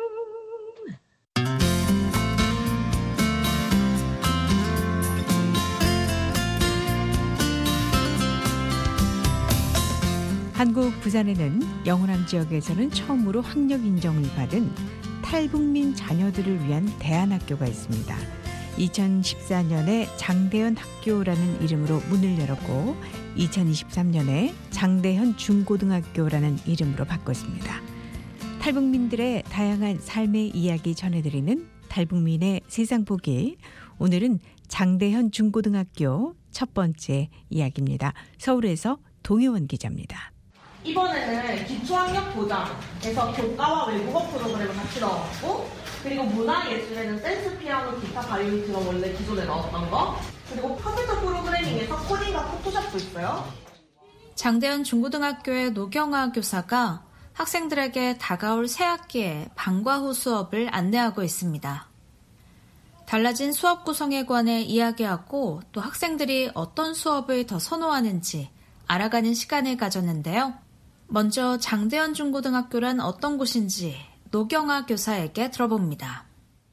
한국 부산에는 영호남 지역에서는 처음으로 학력 인정을 받은 탈북민 자녀들을 위한 대안학교가 있습니다. 2014년에 장대현 학교라는 이름으로 문을 열었고 2023년에 장대현 중고등학교라는 이름으로 바꿨습니다. 탈북민들의 다양한 삶의 이야기 전해드리는 탈북민의 세상보기. 오늘은 장대현 중고등학교 첫 번째 이야기입니다. 서울에서 동혜원 기자입니다. 이번에는 기초학력 보장에서 교과와 외국어 프로그램을 같이 넣었고, 그리고 문화예술에는 댄스, 피아노, 기타, 바이올린처럼 원래 기존에 넣었던 거, 그리고 컴퓨터 프로그래밍에서 코딩과 포토샵도 있어요. 장대현 중고등학교의 노경아 교사가 학생들에게 다가올 새 학기에 방과 후 수업을 안내하고 있습니다. 달라진 수업 구성에 관해 이야기하고 또 학생들이 어떤 수업을 더 선호하는지 알아가는 시간을 가졌는데요. 먼저 장대현 중고등학교란 어떤 곳인지 노경아 교사에게 들어봅니다.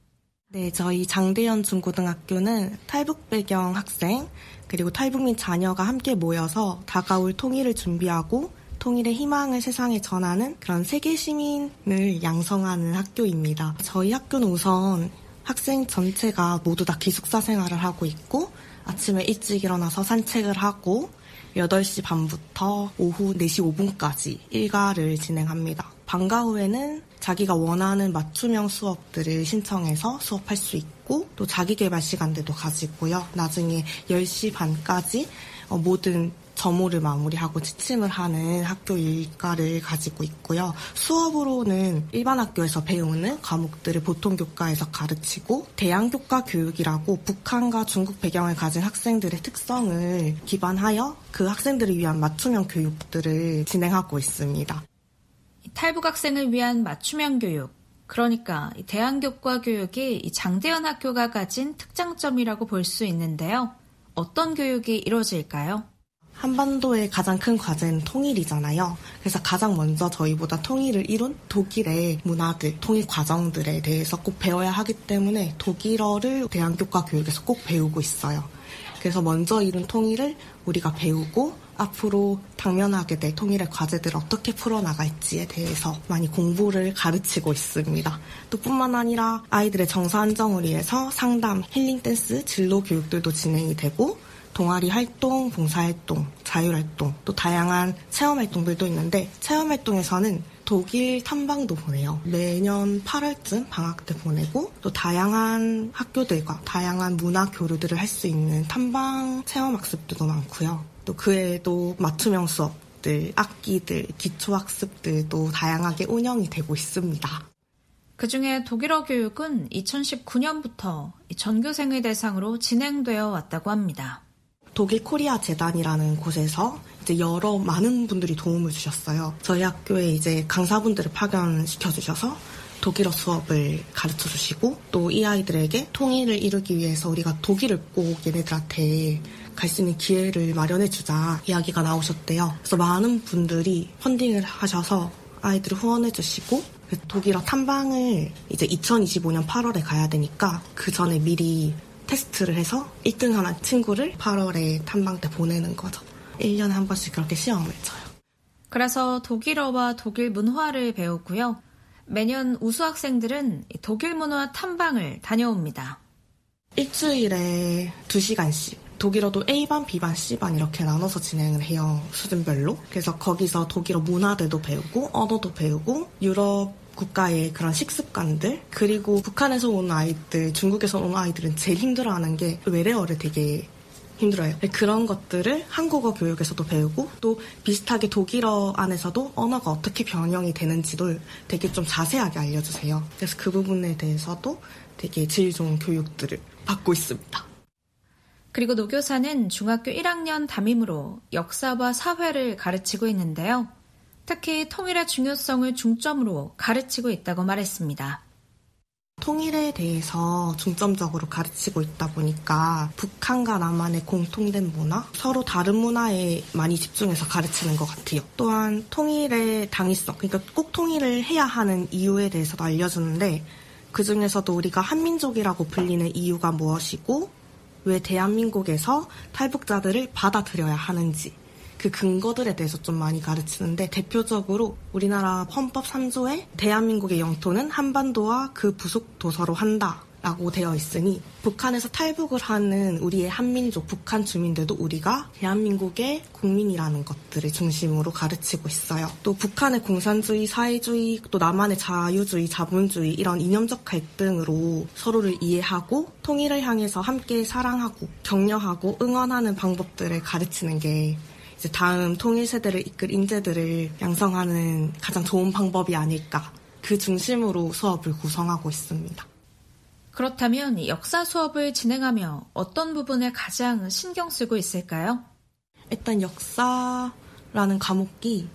네, 저희 장대현 중고등학교는 탈북 배경 학생 그리고 탈북민 자녀가 함께 모여서 다가올 통일을 준비하고 통일의 희망을 세상에 전하는 그런 세계 시민을 양성하는 학교입니다. 저희 학교는 우선 학생 전체가 모두 다 기숙사 생활을 하고 있고 아침에 일찍 일어나서 산책을 하고 8시 반부터 오후 4시 5분까지 일과를 진행합니다. 방과 후에는 자기가 원하는 맞춤형 수업들을 신청해서 수업할 수 있고 또 자기개발 시간들도 가지고요. 나중에 10시 반까지 모든 점호를 마무리하고 지침을 하는 학교 일과를 가지고 있고요. 수업으로는 일반 학교에서 배우는 과목들을 보통 교과에서 가르치고 대양교과 교육이라고 북한과 중국 배경을 가진 학생들의 특성을 기반하여 그 학생들을 위한 맞춤형 교육들을 진행하고 있습니다. 탈북 학생을 위한 맞춤형 교육, 그러니까 대양교과 교육이 장대현 학교가 가진 특장점이라고 볼 수 있는데요. 어떤 교육이 이루어질까요? 한반도의 가장 큰 과제는 통일이잖아요. 그래서 가장 먼저 저희보다 통일을 이룬 독일의 문화들, 통일 과정들에 대해서 꼭 배워야 하기 때문에 독일어를 대양교과 교육에서 꼭 배우고 있어요. 그래서 먼저 이룬 통일을 우리가 배우고 앞으로 당면하게 될 통일의 과제들을 어떻게 풀어나갈지에 대해서 많이 공부를 가르치고 있습니다. 또 뿐만 아니라 아이들의 정서 안정을 위해서 상담, 힐링 댄스, 진로 교육들도 진행이 되고 동아리 활동, 봉사활동, 자율활동, 또 다양한 체험활동들도 있는데 체험활동에서는 독일 탐방도 보내요. 매년 8월쯤 방학 때 보내고 또 다양한 학교들과 다양한 문화 교류들을 할 수 있는 탐방 체험학습들도 많고요. 또 그 외에도 맞춤형 수업들, 악기들, 기초학습들도 다양하게 운영이 되고 있습니다. 그중에 독일어 교육은 2019년부터 전교생을 대상으로 진행되어 왔다고 합니다. 독일 코리아 재단이라는 곳에서 이제 많은 분들이 도움을 주셨어요. 저희 학교에 이제 강사분들을 파견시켜 주셔서 독일어 수업을 가르쳐 주시고 또 이 아이들에게 통일을 이루기 위해서 우리가 독일을 꼭 얘네들한테 갈 수 있는 기회를 마련해 주자 이야기가 나오셨대요. 그래서 많은 분들이 펀딩을 하셔서 아이들을 후원해 주시고 독일어 탐방을 이제 2025년 8월에 가야 되니까 그 전에 미리 테스트를 해서 1등하는 친구를 8월에 탐방 때 보내는 거죠. 1년에 한 번씩 그렇게 시험을 쳐요. 그래서 독일어와 독일 문화를 배우고요. 매년 우수 학생들은 독일 문화 탐방을 다녀옵니다. 일주일에 2시간씩 독일어도 A반, B반, C반 이렇게 나눠서 진행을 해요. 수준별로. 그래서 거기서 독일어 문화들도 배우고 언어도 배우고 유럽 국가의 그런 식습관들 그리고 북한에서 온 아이들, 중국에서 온 아이들은 제일 힘들어하는 게 외래어를 되게 힘들어요. 그런 것들을 한국어 교육에서도 배우고 또 비슷하게 독일어 안에서도 언어가 어떻게 변형이 되는지도 되게 좀 자세하게 알려주세요. 그래서 그 부분에 대해서도 되게 질 좋은 교육들을 받고 있습니다. 그리고 노 교사는 중학교 1학년 담임으로 역사와 사회를 가르치고 있는데요. 특히 통일의 중요성을 중점으로 가르치고 있다고 말했습니다. 통일에 대해서 중점적으로 가르치고 있다 보니까 북한과 남한의 공통된 문화, 서로 다른 문화에 많이 집중해서 가르치는 것 같아요. 또한 통일의 당위성, 그러니까 꼭 통일을 해야 하는 이유에 대해서도 알려주는데 그중에서도 우리가 한민족이라고 불리는 이유가 무엇이고 왜 대한민국에서 탈북자들을 받아들여야 하는지 그 근거들에 대해서 좀 많이 가르치는데 대표적으로 우리나라 헌법 3조에 대한민국의 영토는 한반도와 그 부속 도서로 한다라고 되어 있으니 북한에서 탈북을 하는 우리의 한민족 북한 주민들도 우리가 대한민국의 국민이라는 것들을 중심으로 가르치고 있어요. 또 북한의 공산주의, 사회주의, 또 남한의 자유주의, 자본주의 이런 이념적 갈등으로 서로를 이해하고 통일을 향해서 함께 사랑하고 격려하고 응원하는 방법들을 가르치는 게 이제 다음 통일 세대를 이끌 인재들을 양성하는 가장 좋은 방법이 아닐까. 그 중심으로 수업을 구성하고 있습니다. 그렇다면 역사 수업을 진행하며 어떤 부분에 가장 신경 쓰고 있을까요? 일단 역사라는 과목이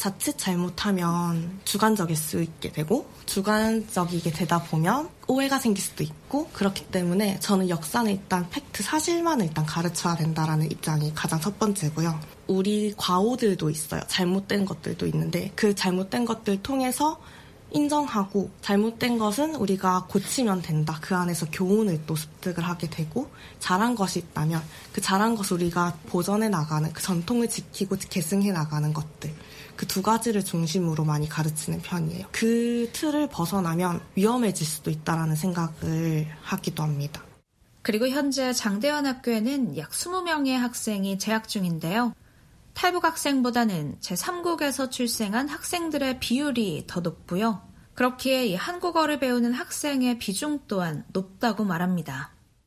자칫 잘못하면 주관적일 수 있게 되고 주관적이게 되다 보면 오해가 생길 수도 있고 그렇기 때문에 저는 역사는 일단 팩트, 사실만 일단 가르쳐야 된다라는 입장이 가장 첫 번째고요. 우리 과오들도 있어요. 잘못된 것들도 있는데 그 잘못된 것들 통해서 인정하고 잘못된 것은 우리가 고치면 된다. 그 안에서 교훈을 또 습득을 하게 되고 잘한 것이 있다면 그 잘한 것을 우리가 보존해 나가는 그 전통을 지키고 계승해 나가는 것들 그 두 가지를 중심으로 많이 가르치는 편이에요. 그 틀을 벗어나면 위험해질 수도 있다라는 생각을 하기도 합니다. 그리고 현재 장대현 학교에는 약 20명의 학생이 재학 중인데요. 탈북 학생보다는 제3국에서 출생한 학생들의 비율이 더 높고요. 그렇기에 이 한국어를 배우는 학생의 비중 또한 높다고 말합니다.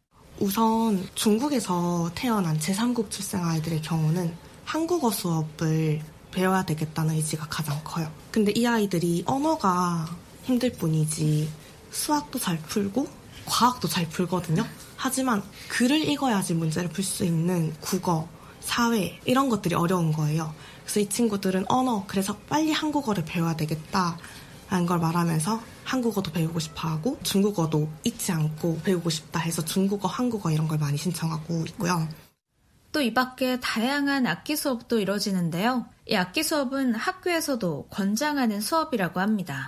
우선 중국에서 태어난 제3국 출생 아이들의 경우는 한국어 수업을 배워야 되겠다는 의지가 가장 커요. 근데 이 아이들이 언어가 힘들 뿐이지 수학도 잘 풀고 과학도 잘 풀거든요. 하지만 글을 읽어야지 문제를 풀 수 있는 국어, 사회 이런 것들이 어려운 거예요. 그래서 이 친구들은 그래서 빨리 한국어를 배워야 되겠다라는 걸 말하면서 한국어도 배우고 싶어하고 중국어도 잊지 않고 배우고 싶다 해서 중국어, 한국어 이런 걸 많이 신청하고 있고요. 또 이 밖에 다양한 악기 수업도 이뤄지는데요. 이 악기 수업은 학교에서도 권장하는 수업이라고 합니다.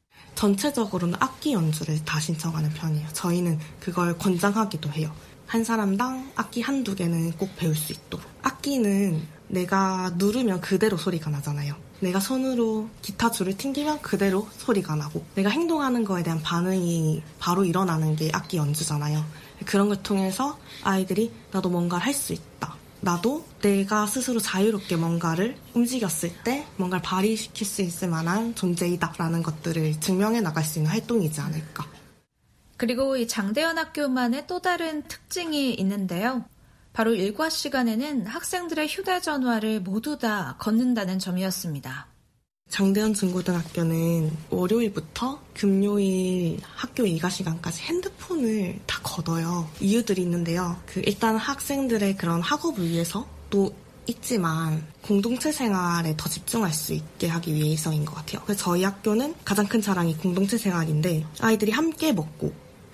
전체적으로는 악기 연주를 다 신청하는 편이에요. 저희는 그걸 권장하기도 해요. 한 사람당 악기 한두 개는 꼭 배울 수 있도록. 악기는 내가 누르면 그대로 소리가 나잖아요. 내가 손으로 기타 줄을 튕기면 그대로 소리가 나고 내가 행동하는 거에 대한 반응이 바로 일어나는 게 악기 연주잖아요. 그런 걸 통해서 아이들이 나도 뭔가를 할 수 있다. 나도 내가 스스로 자유롭게 뭔가를 움직였을 때 뭔가를 발휘시킬 수 있을 만한 존재이다라는 것들을 증명해 나갈 수 있는 활동이지 않을까. 그리고 이 장대현 학교만의 또 다른 특징이 있는데요. 바로 일과 시간에는 학생들의 휴대전화를 모두 다 걷는다는 점이었습니다. 장대현 중고등학교는 월요일부터 금요일 학교 일과 시간까지 핸드폰을 다 걷어요. 이유들이 있는데요. 일단 학생들의 그런 학업을 위해서도 있지만 공동체 생활에 더 집중할 수 있게 하기 위해서인 것 같아요. 그래서 저희 학교는 가장 큰 자랑이 공동체 생활인데 아이들이 함께 먹고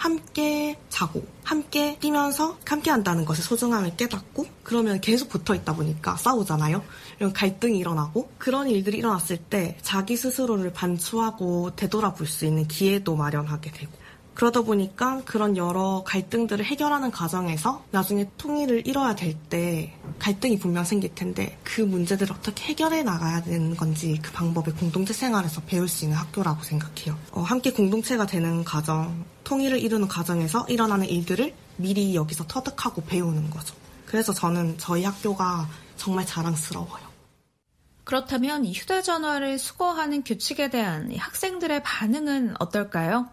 함께 자고 함께 뛰면서 함께 한다는 것의 소중함을 깨닫고 그러면 계속 붙어있다 보니까 싸우잖아요. 이런 갈등이 일어나고 그런 일들이 일어났을 때 자기 스스로를 반추하고 되돌아볼 수 있는 기회도 마련하게 되고 그러다 보니까 그런 여러 갈등들을 해결하는 과정에서 나중에 통일을 이뤄야 될 때 갈등이 분명 생길 텐데 그 문제들을 어떻게 해결해 나가야 되는 건지 그 방법을 공동체 생활에서 배울 수 있는 학교라고 생각해요. 함께 공동체가 되는 과정, 통일을 이루는 과정에서 일어나는 일들을 미리 여기서 터득하고 배우는 거죠. 그래서 저는 저희 학교가 정말 자랑스러워요. 그렇다면 이 휴대전화를 수거하는 규칙에 대한 학생들의 반응은 어떨까요?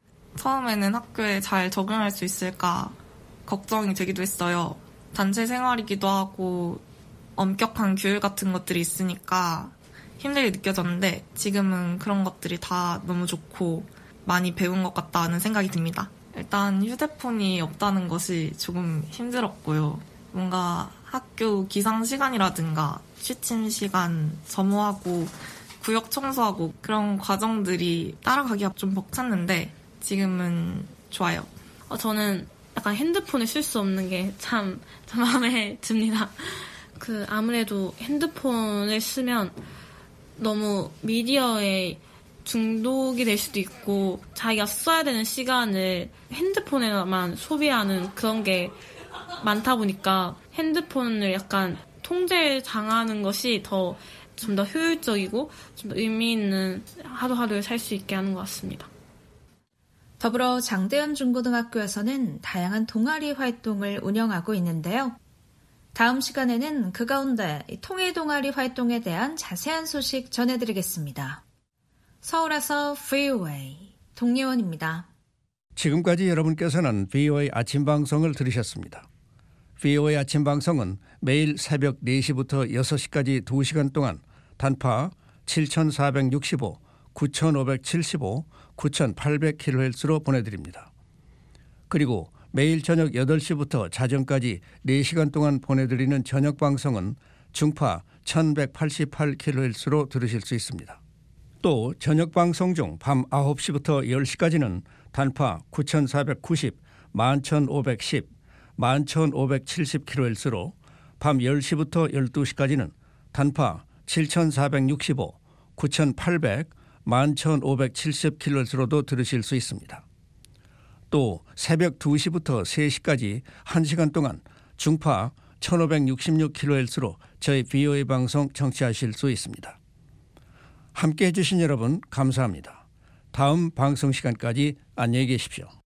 처음에는 학교에 잘 적응할 수 있을까 걱정이 되기도 했어요. 단체 생활이기도 하고 엄격한 규율 같은 것들이 있으니까 힘들게 느껴졌는데 지금은 그런 것들이 다 너무 좋고 많이 배운 것 같다는 생각이 듭니다. 일단 휴대폰이 없다는 것이 조금 힘들었고요. 뭔가 학교 기상 시간이라든가 취침 시간 점호하고 구역 청소하고 그런 과정들이 따라가기가 좀 벅찼는데 지금은 좋아요. 저는 약간 핸드폰을 쓸 수 없는 게 참 마음에 듭니다. 아무래도 핸드폰을 쓰면 너무 미디어에 중독이 될 수도 있고 자기가 써야 되는 시간을 핸드폰에만 소비하는 그런 게 많다 보니까 핸드폰을 약간 통제당하는 것이 좀 더 효율적이고 좀 더 의미 있는 하루하루를 살 수 있게 하는 것 같습니다. 더불어 장대현 중고등학교에서는 다양한 동아리 활동을 운영하고 있는데요. 다음 시간에는 그 가운데 통일 동아리 활동에 대한 자세한 소식 전해드리겠습니다. 서울에서 Freeway 동예원입니다. 지금까지 여러분께서는 VOA 아침 방송을 들으셨습니다. VOA 아침 방송은 매일 새벽 4시부터 6시까지 2시간 동안 단파 7465, 9575, 9800kHz로 보내드립니다. 그리고 매일 저녁 8시부터 자정까지 4시간 동안 보내드리는 저녁 방송은 중파 1188kHz로 들으실 수 있습니다. 또 저녁 방송 중 밤 9시부터 10시까지는 단파 9490, 11510, 11570kHz로 밤 10시부터 12시까지는 단파 7465, 9800, 11570kHz로도 들으실 수 있습니다. 또 새벽 2시부터 3시까지 1시간 동안 중파 1566kHz로 저희 VOA 방송 청취하실 수 있습니다. 함께해 주신 여러분 감사합니다. 다음 방송 시간까지 안녕히 계십시오.